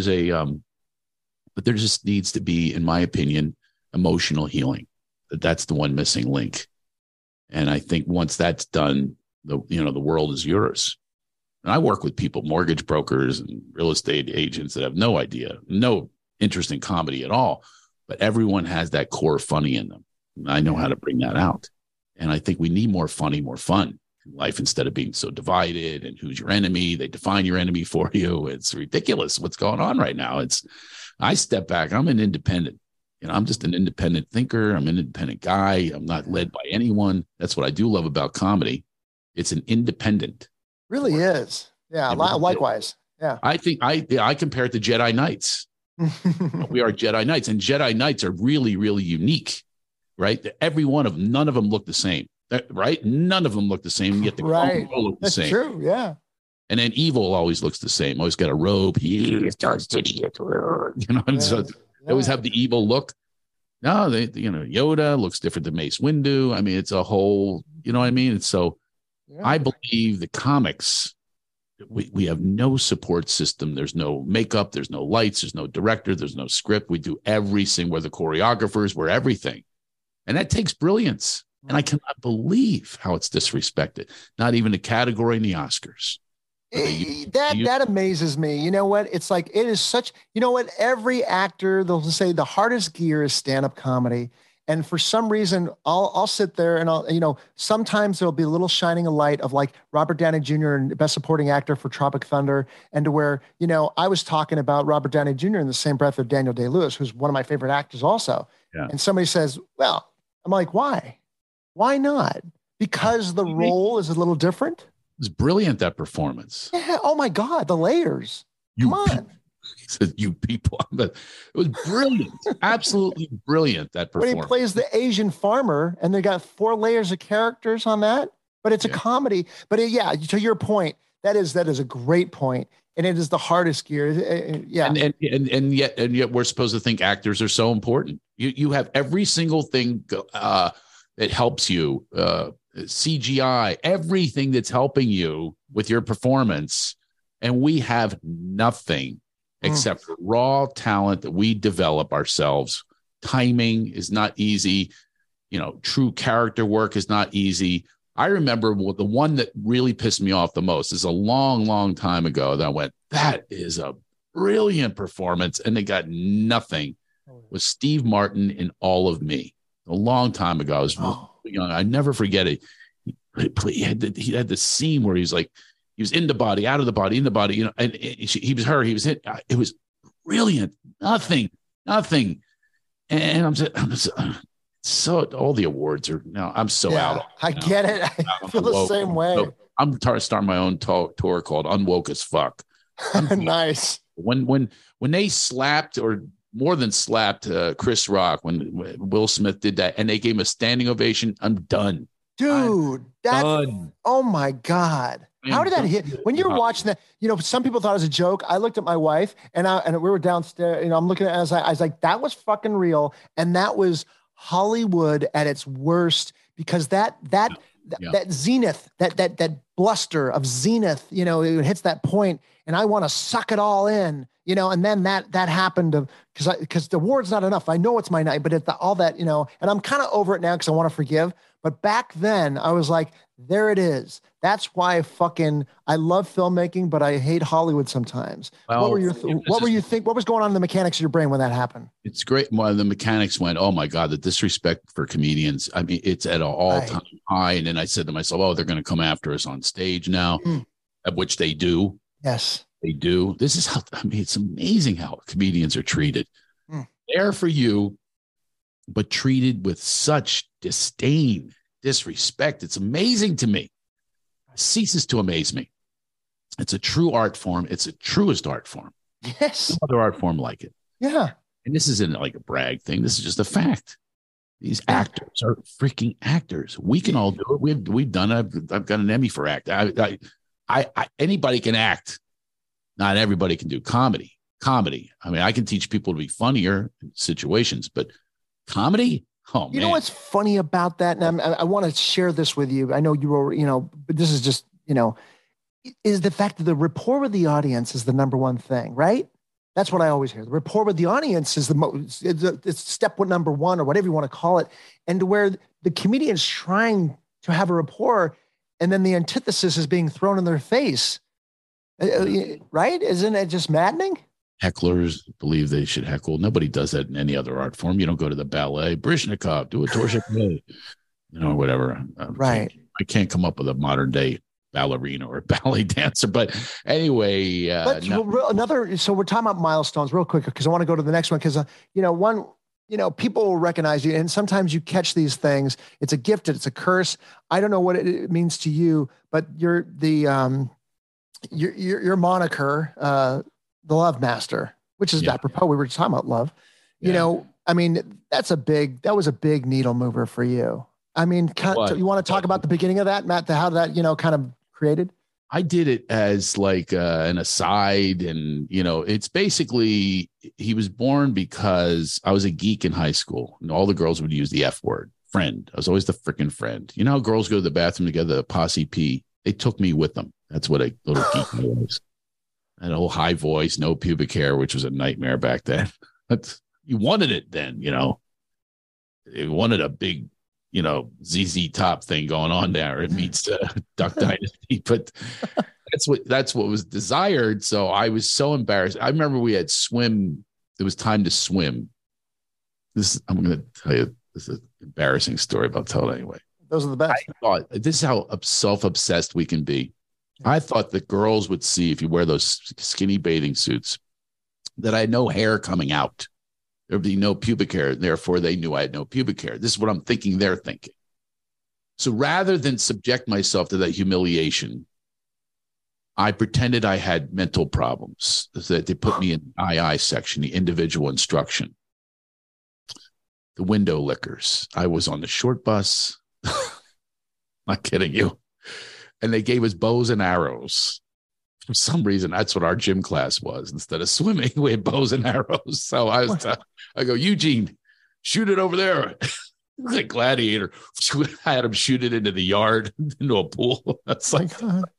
but there just needs to be, in my opinion, emotional healing. That's the one missing link. And I think once that's done, the world is yours. And I work with people, mortgage brokers and real estate agents that have no idea, no interest in comedy at all, but everyone has that core funny in them. And I know how to bring that out. And I think we need more funny, more fun in life, instead of being so divided and who's your enemy. They define your enemy for you. It's ridiculous what's going on right now. I step back. I'm an independent. I'm just an independent thinker. I'm an independent guy. I'm not led by anyone. That's what I do love about comedy. It's an independent. Really is. Yeah. Likewise. Yeah. I think I compare it to Jedi Knights. We are Jedi Knights, and Jedi Knights are really, really unique, right? None of them look the same, right? None of them look the same. Yet the right. look the same. True. Yeah. And then evil always looks the same. Always got a robe. He starts to, and so they always have the evil look. No, Yoda looks different than Mace Windu. I mean, it's a whole, what I mean? And so I believe the comics, we have no support system. There's no makeup. There's no lights. There's no director. There's no script. We do everything. We're the choreographers. We're everything. And that takes brilliance. And I cannot believe how it's disrespected. Not even a category in the Oscars. That amazes me. You know what? It's like, it is such, every actor, they'll say the hardest gear is stand-up comedy. And for some reason, I'll sit there and sometimes there'll be a little shining a light of like Robert Downey Jr. and Best Supporting Actor for Tropic Thunder. And to where, I was talking about Robert Downey Jr. in the same breath of Daniel Day-Lewis, who's one of my favorite actors also. Yeah. And somebody says, well, I'm like, why? Why not? Because the role is a little different. It was brilliant, that performance. Yeah. Oh my God, the layers. Come on. He said, "You people," but it was brilliant, absolutely brilliant. That performance. When he plays the Asian farmer, and they got 4 layers of characters on that, but it's a comedy. But to your point, that is a great point, and it is the hardest gear. Yeah, and yet we're supposed to think actors are so important. You have every single thing that helps you, CGI, everything that's helping you with your performance, and we have nothing. Except for raw talent that we develop ourselves. Timing is not easy. True character work is not easy. I remember the one that really pissed me off the most is a long, long time ago that I went, that is a brilliant performance. And they got nothing. Was Steve Martin in All of Me. A long time ago. I was really young. I never forget it. He had the scene where he's like, he was in the body, out of the body, in the body, and he was her. He was hit. It was brilliant. Nothing. And I'm so all the awards are now. I'm so out. I get it. I feel the same way. So I'm starting my own tour called Unwoke as Fuck. Nice. When they slapped, or more than slapped, Chris Rock, when Will Smith did that, and they gave him a standing ovation, I'm done. Dude, oh my God. How did that hit? When you're watching that, some people thought it was a joke. I looked at my wife and we were downstairs, I'm looking at it, I was like, that was fucking real. And that was Hollywood at its worst, because that zenith, that bluster of zenith, it hits that point and I want to suck it all in, and then that happened because the award's not enough. I know it's my night, but it's all that, and I'm kind of over it now because I want to forgive. But back then I was like, there it is. That's why I love filmmaking, but I hate Hollywood sometimes. Well, what was going on in the mechanics of your brain when that happened? It's great. When the mechanics went, oh my God, the disrespect for comedians. I mean, it's at an all-time high. And then I said to myself, oh, they're going to come after us on stage now, which they do. Yes, they do. This is how, it's amazing how comedians are treated. There for you, but treated with such disdain, disrespect. It's amazing to me. It ceases to amaze me. It's a true art form. It's the truest art form. Yes. No other art form like it. Yeah. And this isn't like a brag thing. This is just a fact. These actors are freaking actors. We can all do it. We've done it. I've got an Emmy for act. Anybody can act. Not everybody can do comedy. I mean, I can teach people to be funnier in situations, but comedy? Oh, you know what's funny about that? And I want to share this with you. I know you were, but this is just, is the fact that the rapport with the audience is the number one thing, right? That's what I always hear. The rapport with the audience is it's step number one, or whatever you want to call it. And to where the comedian's trying to have a rapport, and then the antithesis is being thrown in their face, right? Isn't it just maddening? Hecklers believe they should heckle. Nobody does that in any other art form. You don't go to the ballet, Baryshnikov, do a torsion, whatever. Right. I can't come up with a modern day ballerina or ballet dancer, but anyway. So we're talking about milestones real quick, because I want to go to the next one. Because, people will recognize you, and sometimes you catch these things. It's a gift. It's a curse. I don't know what it means to you, but you're your moniker, the Love Master, which is apropos. We were just talking about love. That was a big needle mover for you. I mean, you want to talk about the beginning of that, Matt, how that, kind of created? I did it as like an aside. And, it's basically, he was born because I was a geek in high school and all the girls would use the F word, friend. I was always the freaking friend. You know how girls go to the bathroom together, posse pee? They took me with them. That's what a little geek was. An old high voice, no pubic hair, which was a nightmare back then. But you wanted it then, You wanted a big, ZZ Top thing going on there. It meets Duck Dynasty, but that's what was desired. So I was so embarrassed. I remember we had swim. It was time to swim. I'm going to tell you This is an embarrassing story, but I'll tell it anyway. Those are the best. I thought this is how self-obsessed we can be. I thought the girls would see if you wear those skinny bathing suits that I had no hair coming out. There'd be no pubic hair. Therefore, they knew I had no pubic hair. This is what I'm thinking they're thinking. So rather than subject myself to that humiliation, I pretended I had mental problems. That they put me in II section, the individual instruction, the window lickers. I was on the short bus. Not kidding you. And they gave us bows and arrows. For some reason, that's what our gym class was. Instead of swimming, we had bows and arrows. So I go, Eugene, shoot it over there. Like Gladiator. I had him shoot it into the yard, into a pool. That's like,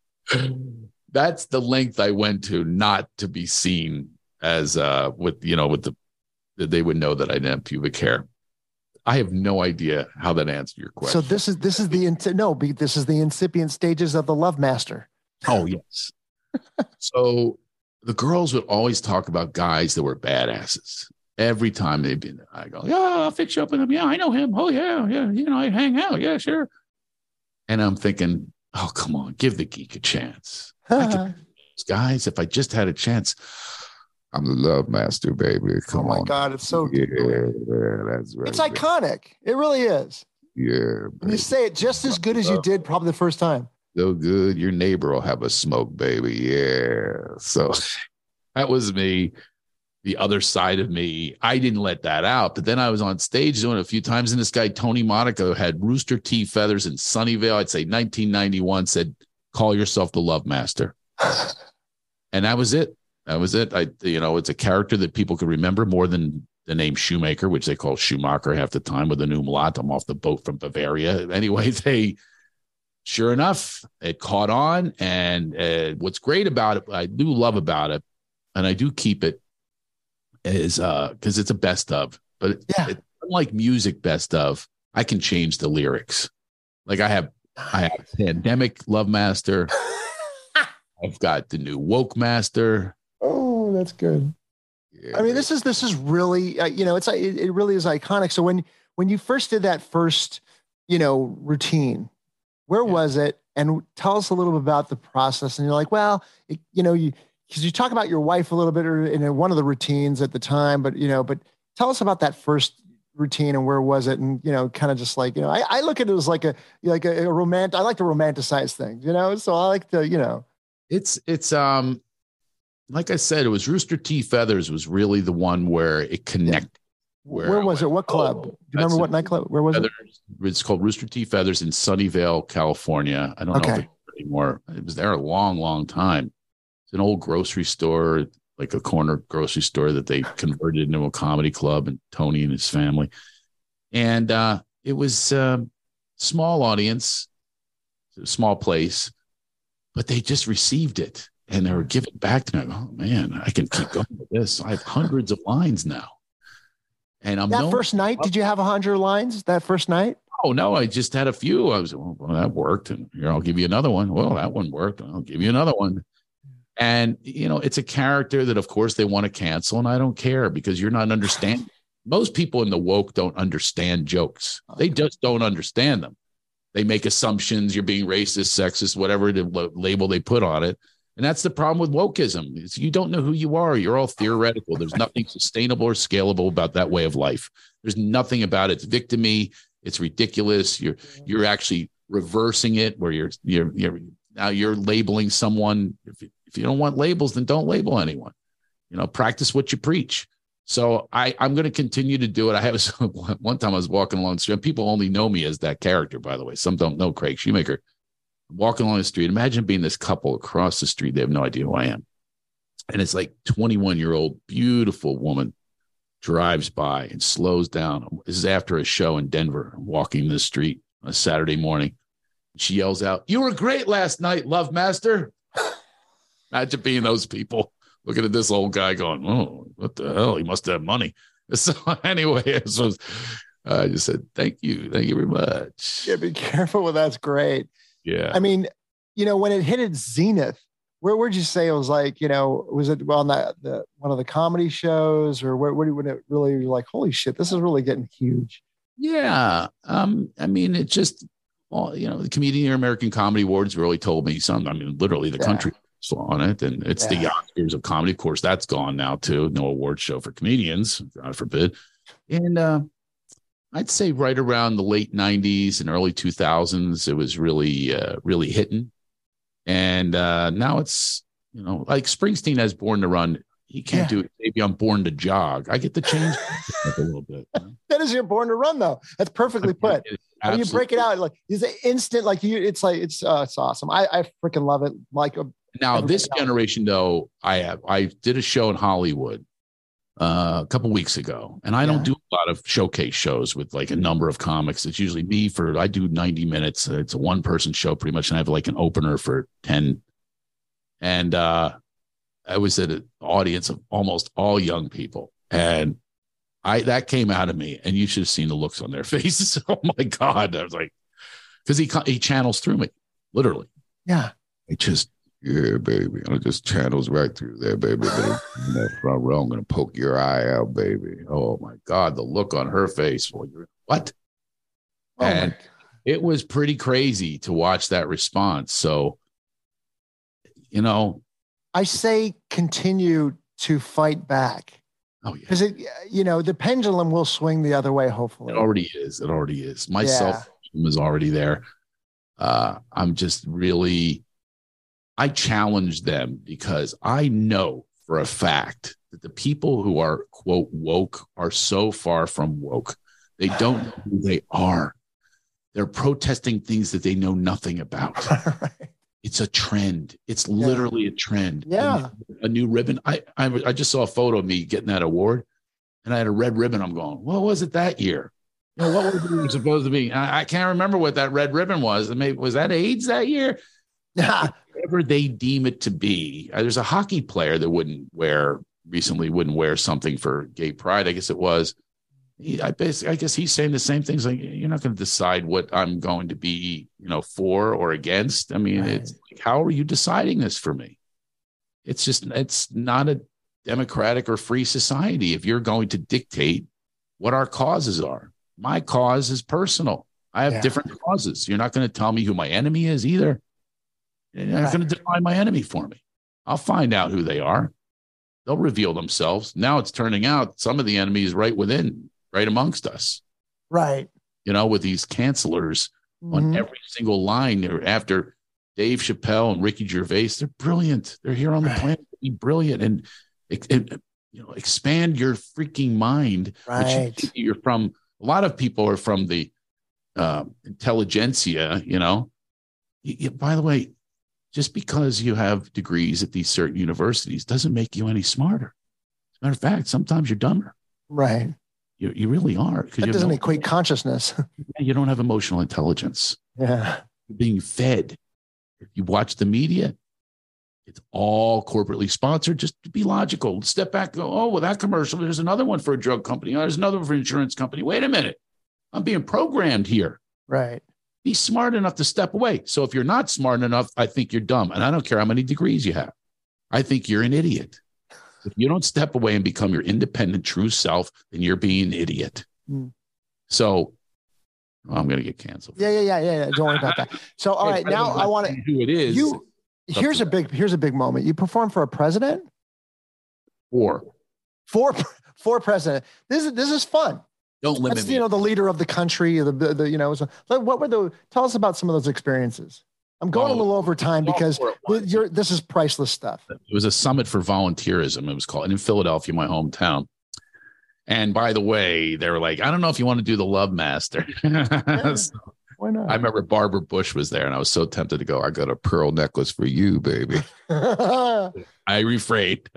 that's the length I went to not to be seen as with the they would know that I didn't have pubic hair. I have no idea how that answered your question. So this is the incipient stages of the Love Master. Oh, yes. So the girls would always talk about guys that were badasses. Every time they'd been there, I go, yeah, I'll fix you up with him. Yeah, I know him. Oh, yeah. I hang out. Yeah, sure. And I'm thinking, oh, come on, give the geek a chance. Guys, if I just had a chance, I'm the Love Master, baby. Come on. Oh, my God, it's so yeah, that's right. It's iconic. It really is. Yeah. And you say it just as good as you did probably the first time. So good. Your neighbor will have a smoke, baby. Yeah. So that was me. The other side of me, I didn't let that out. But then I was on stage doing it a few times, and this guy, Tony Monaco, had Rooster T. Feathers in Sunnyvale. I'd say 1991, said, call yourself the Love Master. And that was it. That was it. It's a character that people could remember more than the name Shoemaker, which they call Schumacher half the time with an umlaut. I'm off the boat from Bavaria. Anyway, sure enough, it caught on. And what's great about it, I do love about it, and I do keep it, is because it's a best of. But unlike music best of, I can change the lyrics. Like I have Pandemic Love Master. I've got the new Woke Master. Oh, that's good. Yeah, I mean, this is really, it really is iconic. So when you first did that first, routine, where was it? And tell us a little bit about the process. And you're like, well, because you talk about your wife a little bit in one of the routines at the time, but tell us about that first routine and where was it? And, kind of just like, I look at it as like a romantic, I like to romanticize things, so I like to, It's like I said, it was Rooster T. Feathers was really the one where it connected. Where was it? What club? Do you remember what nightclub? Where was it? It's called Rooster T. Feathers in Sunnyvale, California. I don't know if it's anymore. It was there a long, long time. It's an old grocery store, like a corner grocery store that they converted into a comedy club, and Tony and his family. And it was a small audience, small place, but they just received it. And they were giving back to me. Oh, man, I can keep going with this. I have hundreds of lines now. And first night, did you have 100 lines that first night? Oh, no, I just had a few. I was, well, that worked. And here, I'll give you another one. Well, that one worked. I'll give you another one. And, it's a character that, of course, they want to cancel. And I don't care because you're not understanding. Most people in the woke don't understand jokes. They just don't understand them. They make assumptions. You're being racist, sexist, whatever the label they put on it. And that's the problem with wokeism. Is you don't know who you are. You're all theoretical. There's nothing sustainable or scalable about that way of life. There's nothing about it. It's victimy. It's ridiculous. You're actually reversing it where you're labeling someone. If you don't want labels, then don't label anyone. Practice what you preach. So I'm going to continue to do it. I have one time I was walking along the street. People only know me as that character, by the way. Some don't know Craig Shoemaker. Walking along the street. Imagine being this couple across the street. They have no idea who I am. And it's like 21-year-old, beautiful woman drives by and slows down. This is after a show in Denver. I'm walking the street on a Saturday morning. She yells out, "You were great last night, Love Master." Imagine being those people looking at this old guy going, "Oh, what the hell? He must have money." So anyway, I just said, thank you very much. Yeah, be careful. Well, that's great. Yeah. I mean, when it hit its zenith, where'd you say it was like, was it on the one of the comedy shows or when it really like, holy shit, this is really getting huge? Yeah. I mean, it just, well, the Comedian American Comedy Awards really told me something. I mean, literally the country saw on it, and it's the Oscars of comedy. Of course, that's gone now too. No award show for comedians, God forbid. And I'd say right around the late 90s and early 2000s, it was really, really hitting. And now it's, like Springsteen has Born to Run. He can't do it. Maybe I'm born to jog. I get to change a little bit. That is your Born to Run, though. That's perfectly put. When you break it out, like it's an instant, it's awesome. I freaking love it. Like now, this generation, though, I did a show in Hollywood a couple weeks ago, and I don't do a lot of showcase shows with like a number of comics. It's usually me I do 90 minutes. It's a one person show pretty much, and I have like an opener for 10. And I was at an audience of almost all young people, and that came out of me, and you should have seen the looks on their faces. Oh my God. I was like, because he channels through me, literally. Yeah. It just, yeah, baby. And it just channels right through there, baby. In that front row, I'm going to poke your eye out, baby. Oh my God. The look on her face. Well, what? Oh, and it was pretty crazy to watch that response. So, I say continue to fight back. Oh, yeah. Because the pendulum will swing the other way, hopefully. It already is. My self-esteem is already there. I'm just really, I challenge them because I know for a fact that the people who are, quote, woke are so far from woke. They don't know who they are. They're protesting things that they know nothing about. Right. It's a trend. It's literally a trend. Yeah. A new ribbon. I just saw a photo of me getting that award, and I had a red ribbon. I'm going, what was it that year? What was it supposed to be? I can't remember what that red ribbon was. Maybe was that AIDS that year? Whatever they deem it to be. There's a hockey player that wouldn't wear something for gay pride. I guess it was. I guess he's saying the same things. Like, you're not going to decide what I'm going to be, for or against. I mean, It's like, how are you deciding this for me? It's not a democratic or free society if you're going to dictate what our causes are. My cause is personal. I have different causes. You're not going to tell me who my enemy is either. You're not going to define my enemy for me. I'll find out who they are. They'll reveal themselves. Now it's turning out some of the enemy is right amongst us. Right. With these cancelers on every single line after Dave Chappelle and Ricky Gervais. They're brilliant. They're here on the planet to be brilliant and expand your freaking mind. Right. You're from, a lot of people are from the intelligentsia, by the way, just because you have degrees at these certain universities doesn't make you any smarter. As a matter of fact, sometimes you're dumber. Right. You really are. That doesn't equate consciousness. You don't have emotional intelligence. Yeah. You're being fed. If you watch the media, it's all corporately sponsored. Just to be logical. Step back. Go, oh, well, that commercial, there's another one for a drug company. Oh, there's another one for an insurance company. Wait a minute. I'm being programmed here. Right. Be smart enough to step away. So if you're not smart enough, I think you're dumb. And I don't care how many degrees you have. I think you're an idiot. If you don't step away and become your independent, true self, then you're being an idiot. So I'm going to get canceled. Yeah. Don't worry about that. So, all right, now I want to who it is. Here's a big moment. You perform for a president? Four president. This is fun. Don't limit me. The leader of the country. Tell us about some of those experiences. I'm going a little over time because this is priceless stuff. It was a summit for volunteerism. It was called, and in Philadelphia, my hometown. And by the way, they were like, I don't know if you want to do the Love Master. Why not? I remember Barbara Bush was there, and I was so tempted to go. I got a pearl necklace for you, baby. I refrained.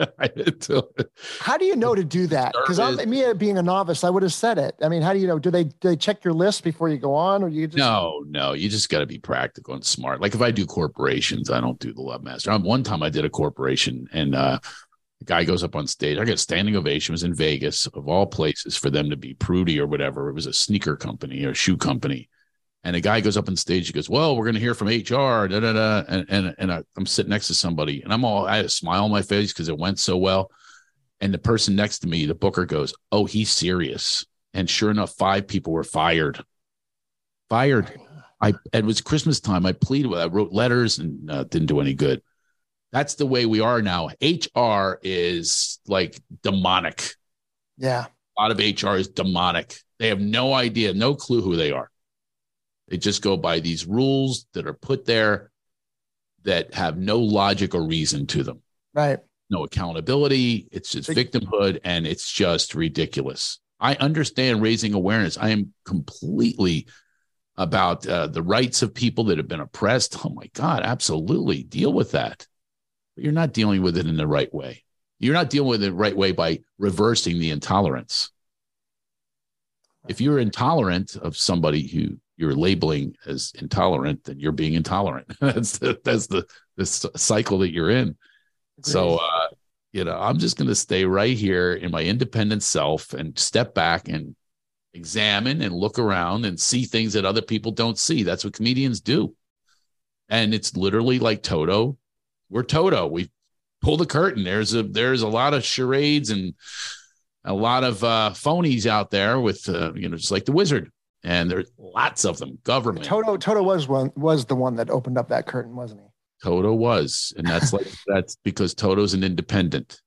How do you know to do that? Because me being a novice, I would have said it. I mean, how do you know? Do they check your list before you go on, or you just No. You just got to be practical and smart. Like if I do corporations, I don't do the Love Master. One time I did a corporation, and the guy goes up on stage. I got a standing ovation. It was in Vegas, of all places, for them to be prudy or whatever. It was a sneaker company or shoe company. And the guy goes up on stage. He goes, well, we're going to hear from HR. And I'm sitting next to somebody, and I had a smile on my face because it went so well. And the person next to me, the booker, goes, oh, he's serious. And sure enough, 5 people were fired. It was Christmas time. I pleaded with, I wrote letters and didn't do any good. That's the way we are now. HR is like demonic. Yeah. A lot of HR is demonic. They have no idea, no clue who they are. They just go by these rules that are put there that have no logic or reason to them. Right. No accountability. It's just victimhood, and it's just ridiculous. I understand raising awareness. I am completely about the rights of people that have been oppressed. Oh, my God, absolutely. Deal with that. But you're not dealing with it in the right way. You're not dealing with it the right way by reversing the intolerance. If you're intolerant of somebody who you're labeling as intolerant, then you're being intolerant. that's the cycle that you're in. Agreed. So, I'm just going to stay right here in my independent self and step back and examine and look around and see things that other people don't see. That's what comedians do. And it's literally like Toto. We're Toto. We pull the curtain. There's a lot of charades and a lot of phonies out there with, just like the Wizard. And there's lots of them. Government. Toto was the one that opened up that curtain, wasn't he? Toto was. And that's because Toto's an independent.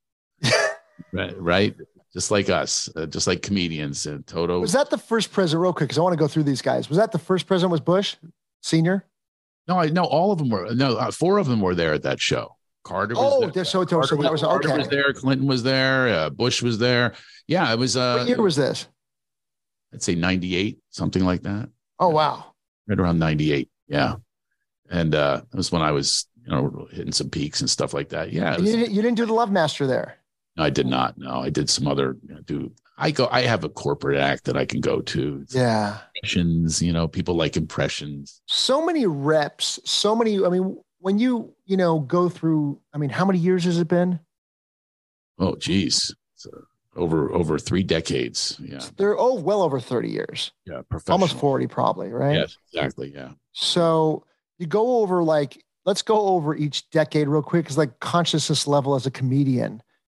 right? Just like us, just like comedians. And Toto. Was that the first president, real quick, because I want to go through these guys. Was that the first president was Bush Sr.? No, I know all of them were. No, 4 of them were there at that show. Carter was there. Carter was there. Clinton was there. Bush was there. Yeah, it was. What year was this? I'd say 98, something like that. Oh, wow. Right around 98. Yeah. And it was when I was, hitting some peaks and stuff like that. Yeah. You didn't do the Love Master there? No, I did not. No, I did some other, I have a corporate act that I can go to. Yeah. Impressions, people like impressions. So many reps, when you, go through, how many years has it been? Oh, geez. Over 3 decades. Yeah. They're well over 30 years. Yeah. Professional. Almost 40 probably, right? Yes, exactly. Yeah. So you go over let's go over each decade real quick. Cause consciousness level as a comedian.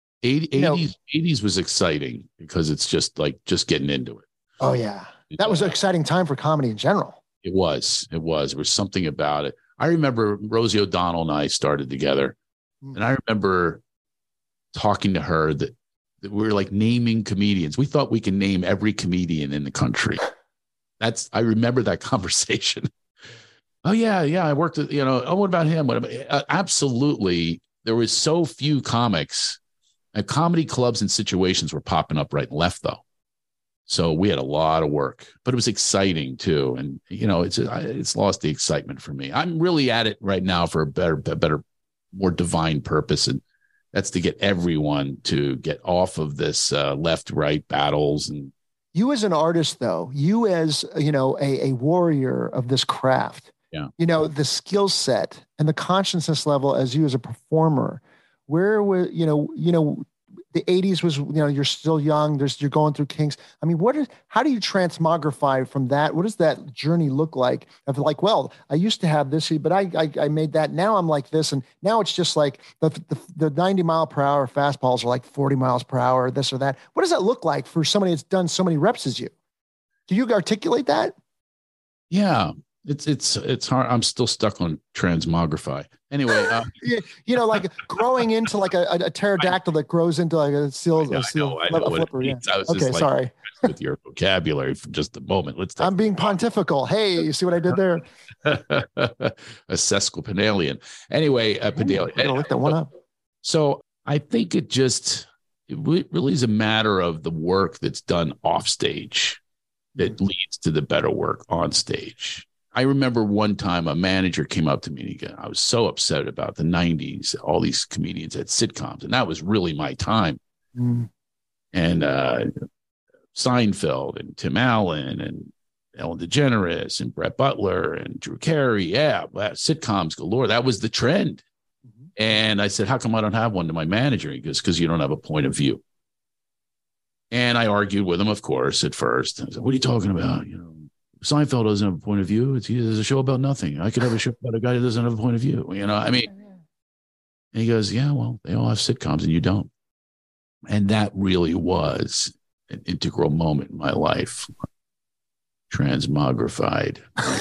80s was exciting because it's just getting into it. Oh yeah. That was an exciting time for comedy in general. It was. There was something about it. I remember Rosie O'Donnell and I started together, and I remember talking to her that we were naming comedians. We thought we could name every comedian in the country. I remember that conversation. Oh yeah. I worked at, what about him? Absolutely. There was so few comics. Comedy clubs and situations were popping up right and left, though. So we had a lot of work, but it was exciting too. And it's lost the excitement for me. I'm really at it right now for a better, more divine purpose, and that's to get everyone to get off of this left-right battles. And you as an artist, though, you as a warrior of this craft, the skill set and the consciousness level as you as a performer. Where were the 80s was you're still young. You're going through kinks. How do you transmogrify from that? What does that journey look like? Of I used to have this, but I made that. Now I'm like this, and now it's just like the 90 mile per hour fastballs are like 40 miles per hour, this or that. What does that look like for somebody that's done so many reps as you? Do you articulate that? Yeah. It's hard. I'm still stuck on transmogrify. Anyway, growing into a pterodactyl that grows into a seal. I know what it means. I was okay, just sorry. With your vocabulary for just a moment. I'm being pontifical. Hey, you see what I did there? A sesquipedalian. Anyway, pedalian. I'm gonna look that one up. So I think it really is a matter of the work that's done off stage that leads to the better work on stage. I remember one time a manager came up to me and I was so upset about the 90s, all these comedians had sitcoms, and that was really my time. Mm. And Seinfeld and Tim Allen and Ellen DeGeneres and Brett Butler and Drew Carey. Yeah, sitcoms galore. That was the trend. Mm-hmm. And I said, how come I don't have one to my manager? He goes, because you don't have a point of view. And I argued with him, of course, at first. I said, what are you talking about? Seinfeld doesn't have a point of view. There's a show about nothing. I could have a show about a guy that doesn't have a point of view. And he goes, yeah, well, they all have sitcoms and you don't. And that really was an integral moment in my life, transmogrified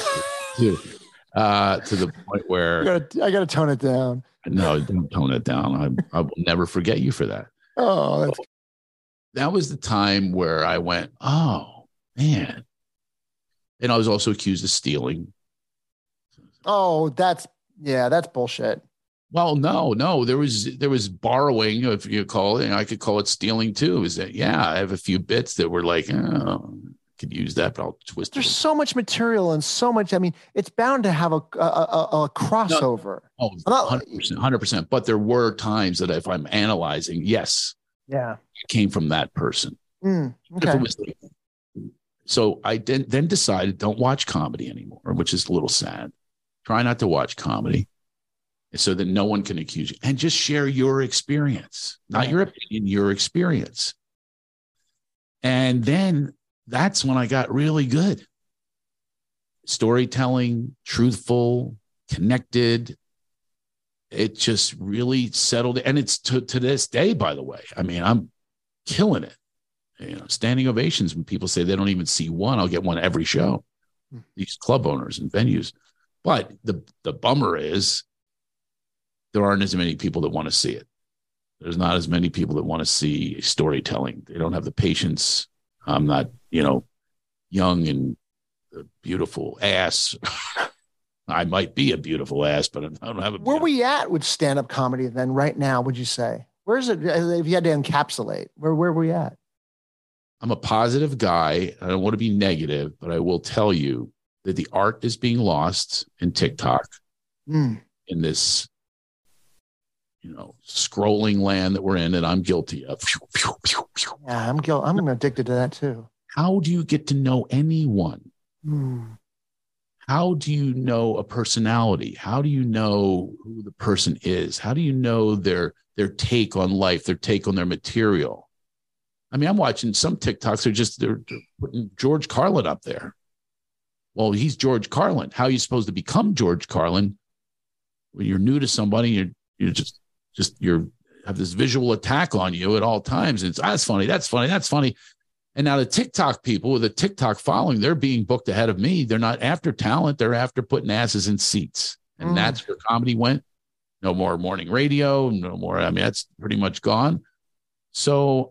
to the point where I gotta tone it down. No, don't tone it down. I will never forget you for that. Oh, that was the time where I went, oh man. And I was also accused of stealing. Oh, that's bullshit. Well, no, there was borrowing, if you call it, and I could call it stealing too. Is that, yeah, I have a few bits that were like, oh, could use that, but I'll twist There's so much material and so much. I mean, it's bound to have a crossover. No, 100%. But there were times that if I'm analyzing, yes, it came from that person. Okay. If it was like, so I then decided don't watch comedy anymore, which is a little sad. Try not to watch comedy so that no one can accuse you, and just share your experience, not your opinion, your experience. And then that's when I got really good. Storytelling, truthful, connected. It just really settled. And it's to this day, by the way. I mean, I'm killing it. Standing ovations when people say they don't even see one. I'll get one every show. These club owners and venues. But the bummer is there aren't as many people that want to see it. There's not as many people that want to see storytelling. They don't have the patience. I'm not, young and beautiful ass. I might be a beautiful ass, but I don't have a. Where are we at with stand-up comedy then right now, would you say? Where is it? If you had to encapsulate, where are we at? I'm a positive guy. I don't want to be negative, but I will tell you that the art is being lost in TikTok in this, scrolling land that we're in, and I'm guilty of. Yeah, I'm addicted to that too. How do you get to know anyone? How do you know a personality? How do you know who the person is? How do you know their take on life, their take on their material? I mean, I'm watching some TikToks. They're putting George Carlin up there. Well, he's George Carlin. How are you supposed to become George Carlin when you're new to somebody? You have this visual attack on you at all times. And it's that's funny. And now the TikTok people with a TikTok following, they're being booked ahead of me. They're not after talent. They're after putting asses in seats. And that's where comedy went. No more morning radio. No more. I mean, that's pretty much gone. So,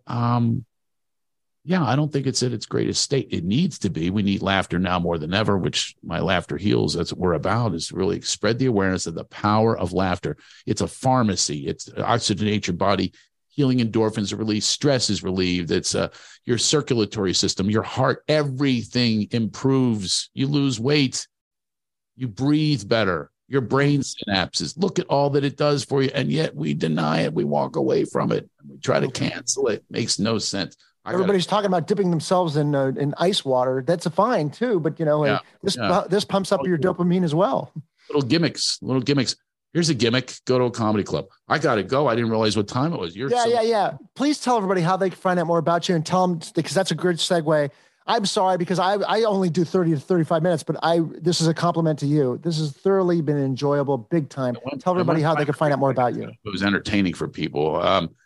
I don't think it's at its greatest state. It needs to be. We need laughter now more than ever, which my Laughter Heals, that's what we're about, is really spread the awareness of the power of laughter. It's a pharmacy. It's oxygenate your body. Healing endorphins are released, stress is relieved. It's your circulatory system, your heart, everything improves. You lose weight, you breathe better, your brain synapses. Look at all that it does for you, and yet we deny it. We walk away from it. We try to cancel it. Makes no sense. Everybody's talking about dipping themselves in ice water. That's fine too, but this pumps up your dopamine as well. Little gimmicks. Here's a gimmick. Go to a comedy club. I got to go. I didn't realize what time it was. Yeah. Please tell everybody how they can find out more about you, and tell them, because that's a good segue. I'm sorry, because I only do 30 to 35 minutes, but this is a compliment to you. This has thoroughly been enjoyable, big time. Tell everybody how they can find out more about you. It was entertaining for people.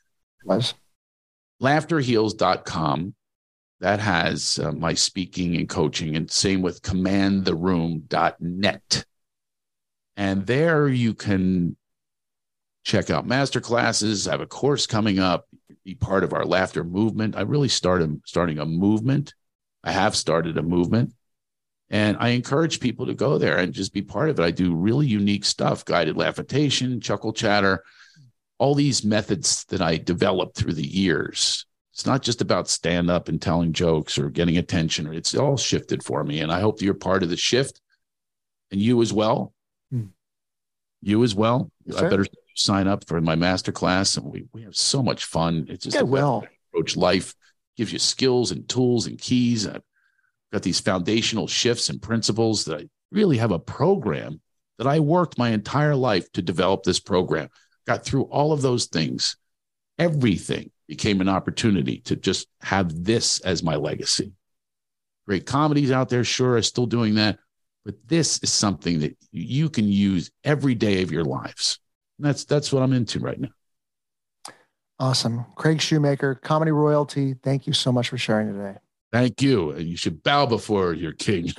Laughterheals.com. That has my speaking and coaching, and same with commandtheroom.net. And there you can check out masterclasses. I have a course coming up, be part of our laughter movement. I really starting a movement. I have started a movement, and I encourage people to go there and just be part of it. I do really unique stuff, guided laughitation, chuckle chatter, all these methods that I developed through the years. It's not just about stand up and telling jokes or getting attention. It's all shifted for me. And I hope that you're part of the shift, and you as well. You as well. Yes, I better sign up for my masterclass. And we have so much fun. It's just approach life, gives you skills and tools and keys. I've got these foundational shifts and principles that I really have a program that I worked my entire life to develop this program. Got through all of those things. Everything became an opportunity to just have this as my legacy. Great comedies out there, sure, I'm still doing that. But this is something that you can use every day of your lives. And that's what I'm into right now. Awesome. Craig Shoemaker, comedy royalty. Thank you so much for sharing today. Thank you. You should bow before your king.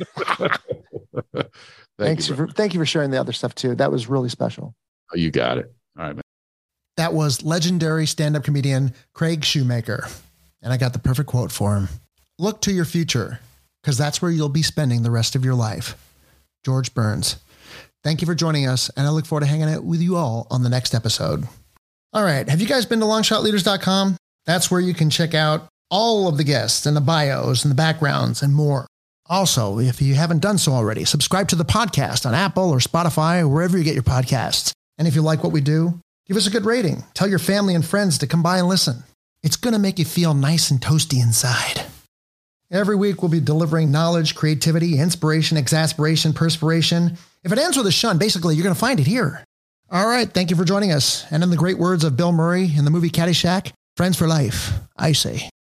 Thank you for sharing the other stuff too. That was really special. Oh, you got it. All right, man. That was legendary stand-up comedian Craig Shoemaker. And I got the perfect quote for him. Look to your future, because that's where you'll be spending the rest of your life. George Burns. Thank you for joining us, and I look forward to hanging out with you all on the next episode. All right. Have you guys been to longshotleaders.com? That's where you can check out all of the guests and the bios and the backgrounds and more. Also, if you haven't done so already, subscribe to the podcast on Apple or Spotify or wherever you get your podcasts. And if you like what we do, give us a good rating. Tell your family and friends to come by and listen. It's going to make you feel nice and toasty inside. Every week, we'll be delivering knowledge, creativity, inspiration, exasperation, perspiration. If it ends with a shun, basically, you're going to find it here. All right. Thank you for joining us. And in the great words of Bill Murray in the movie Caddyshack, friends for life, I say.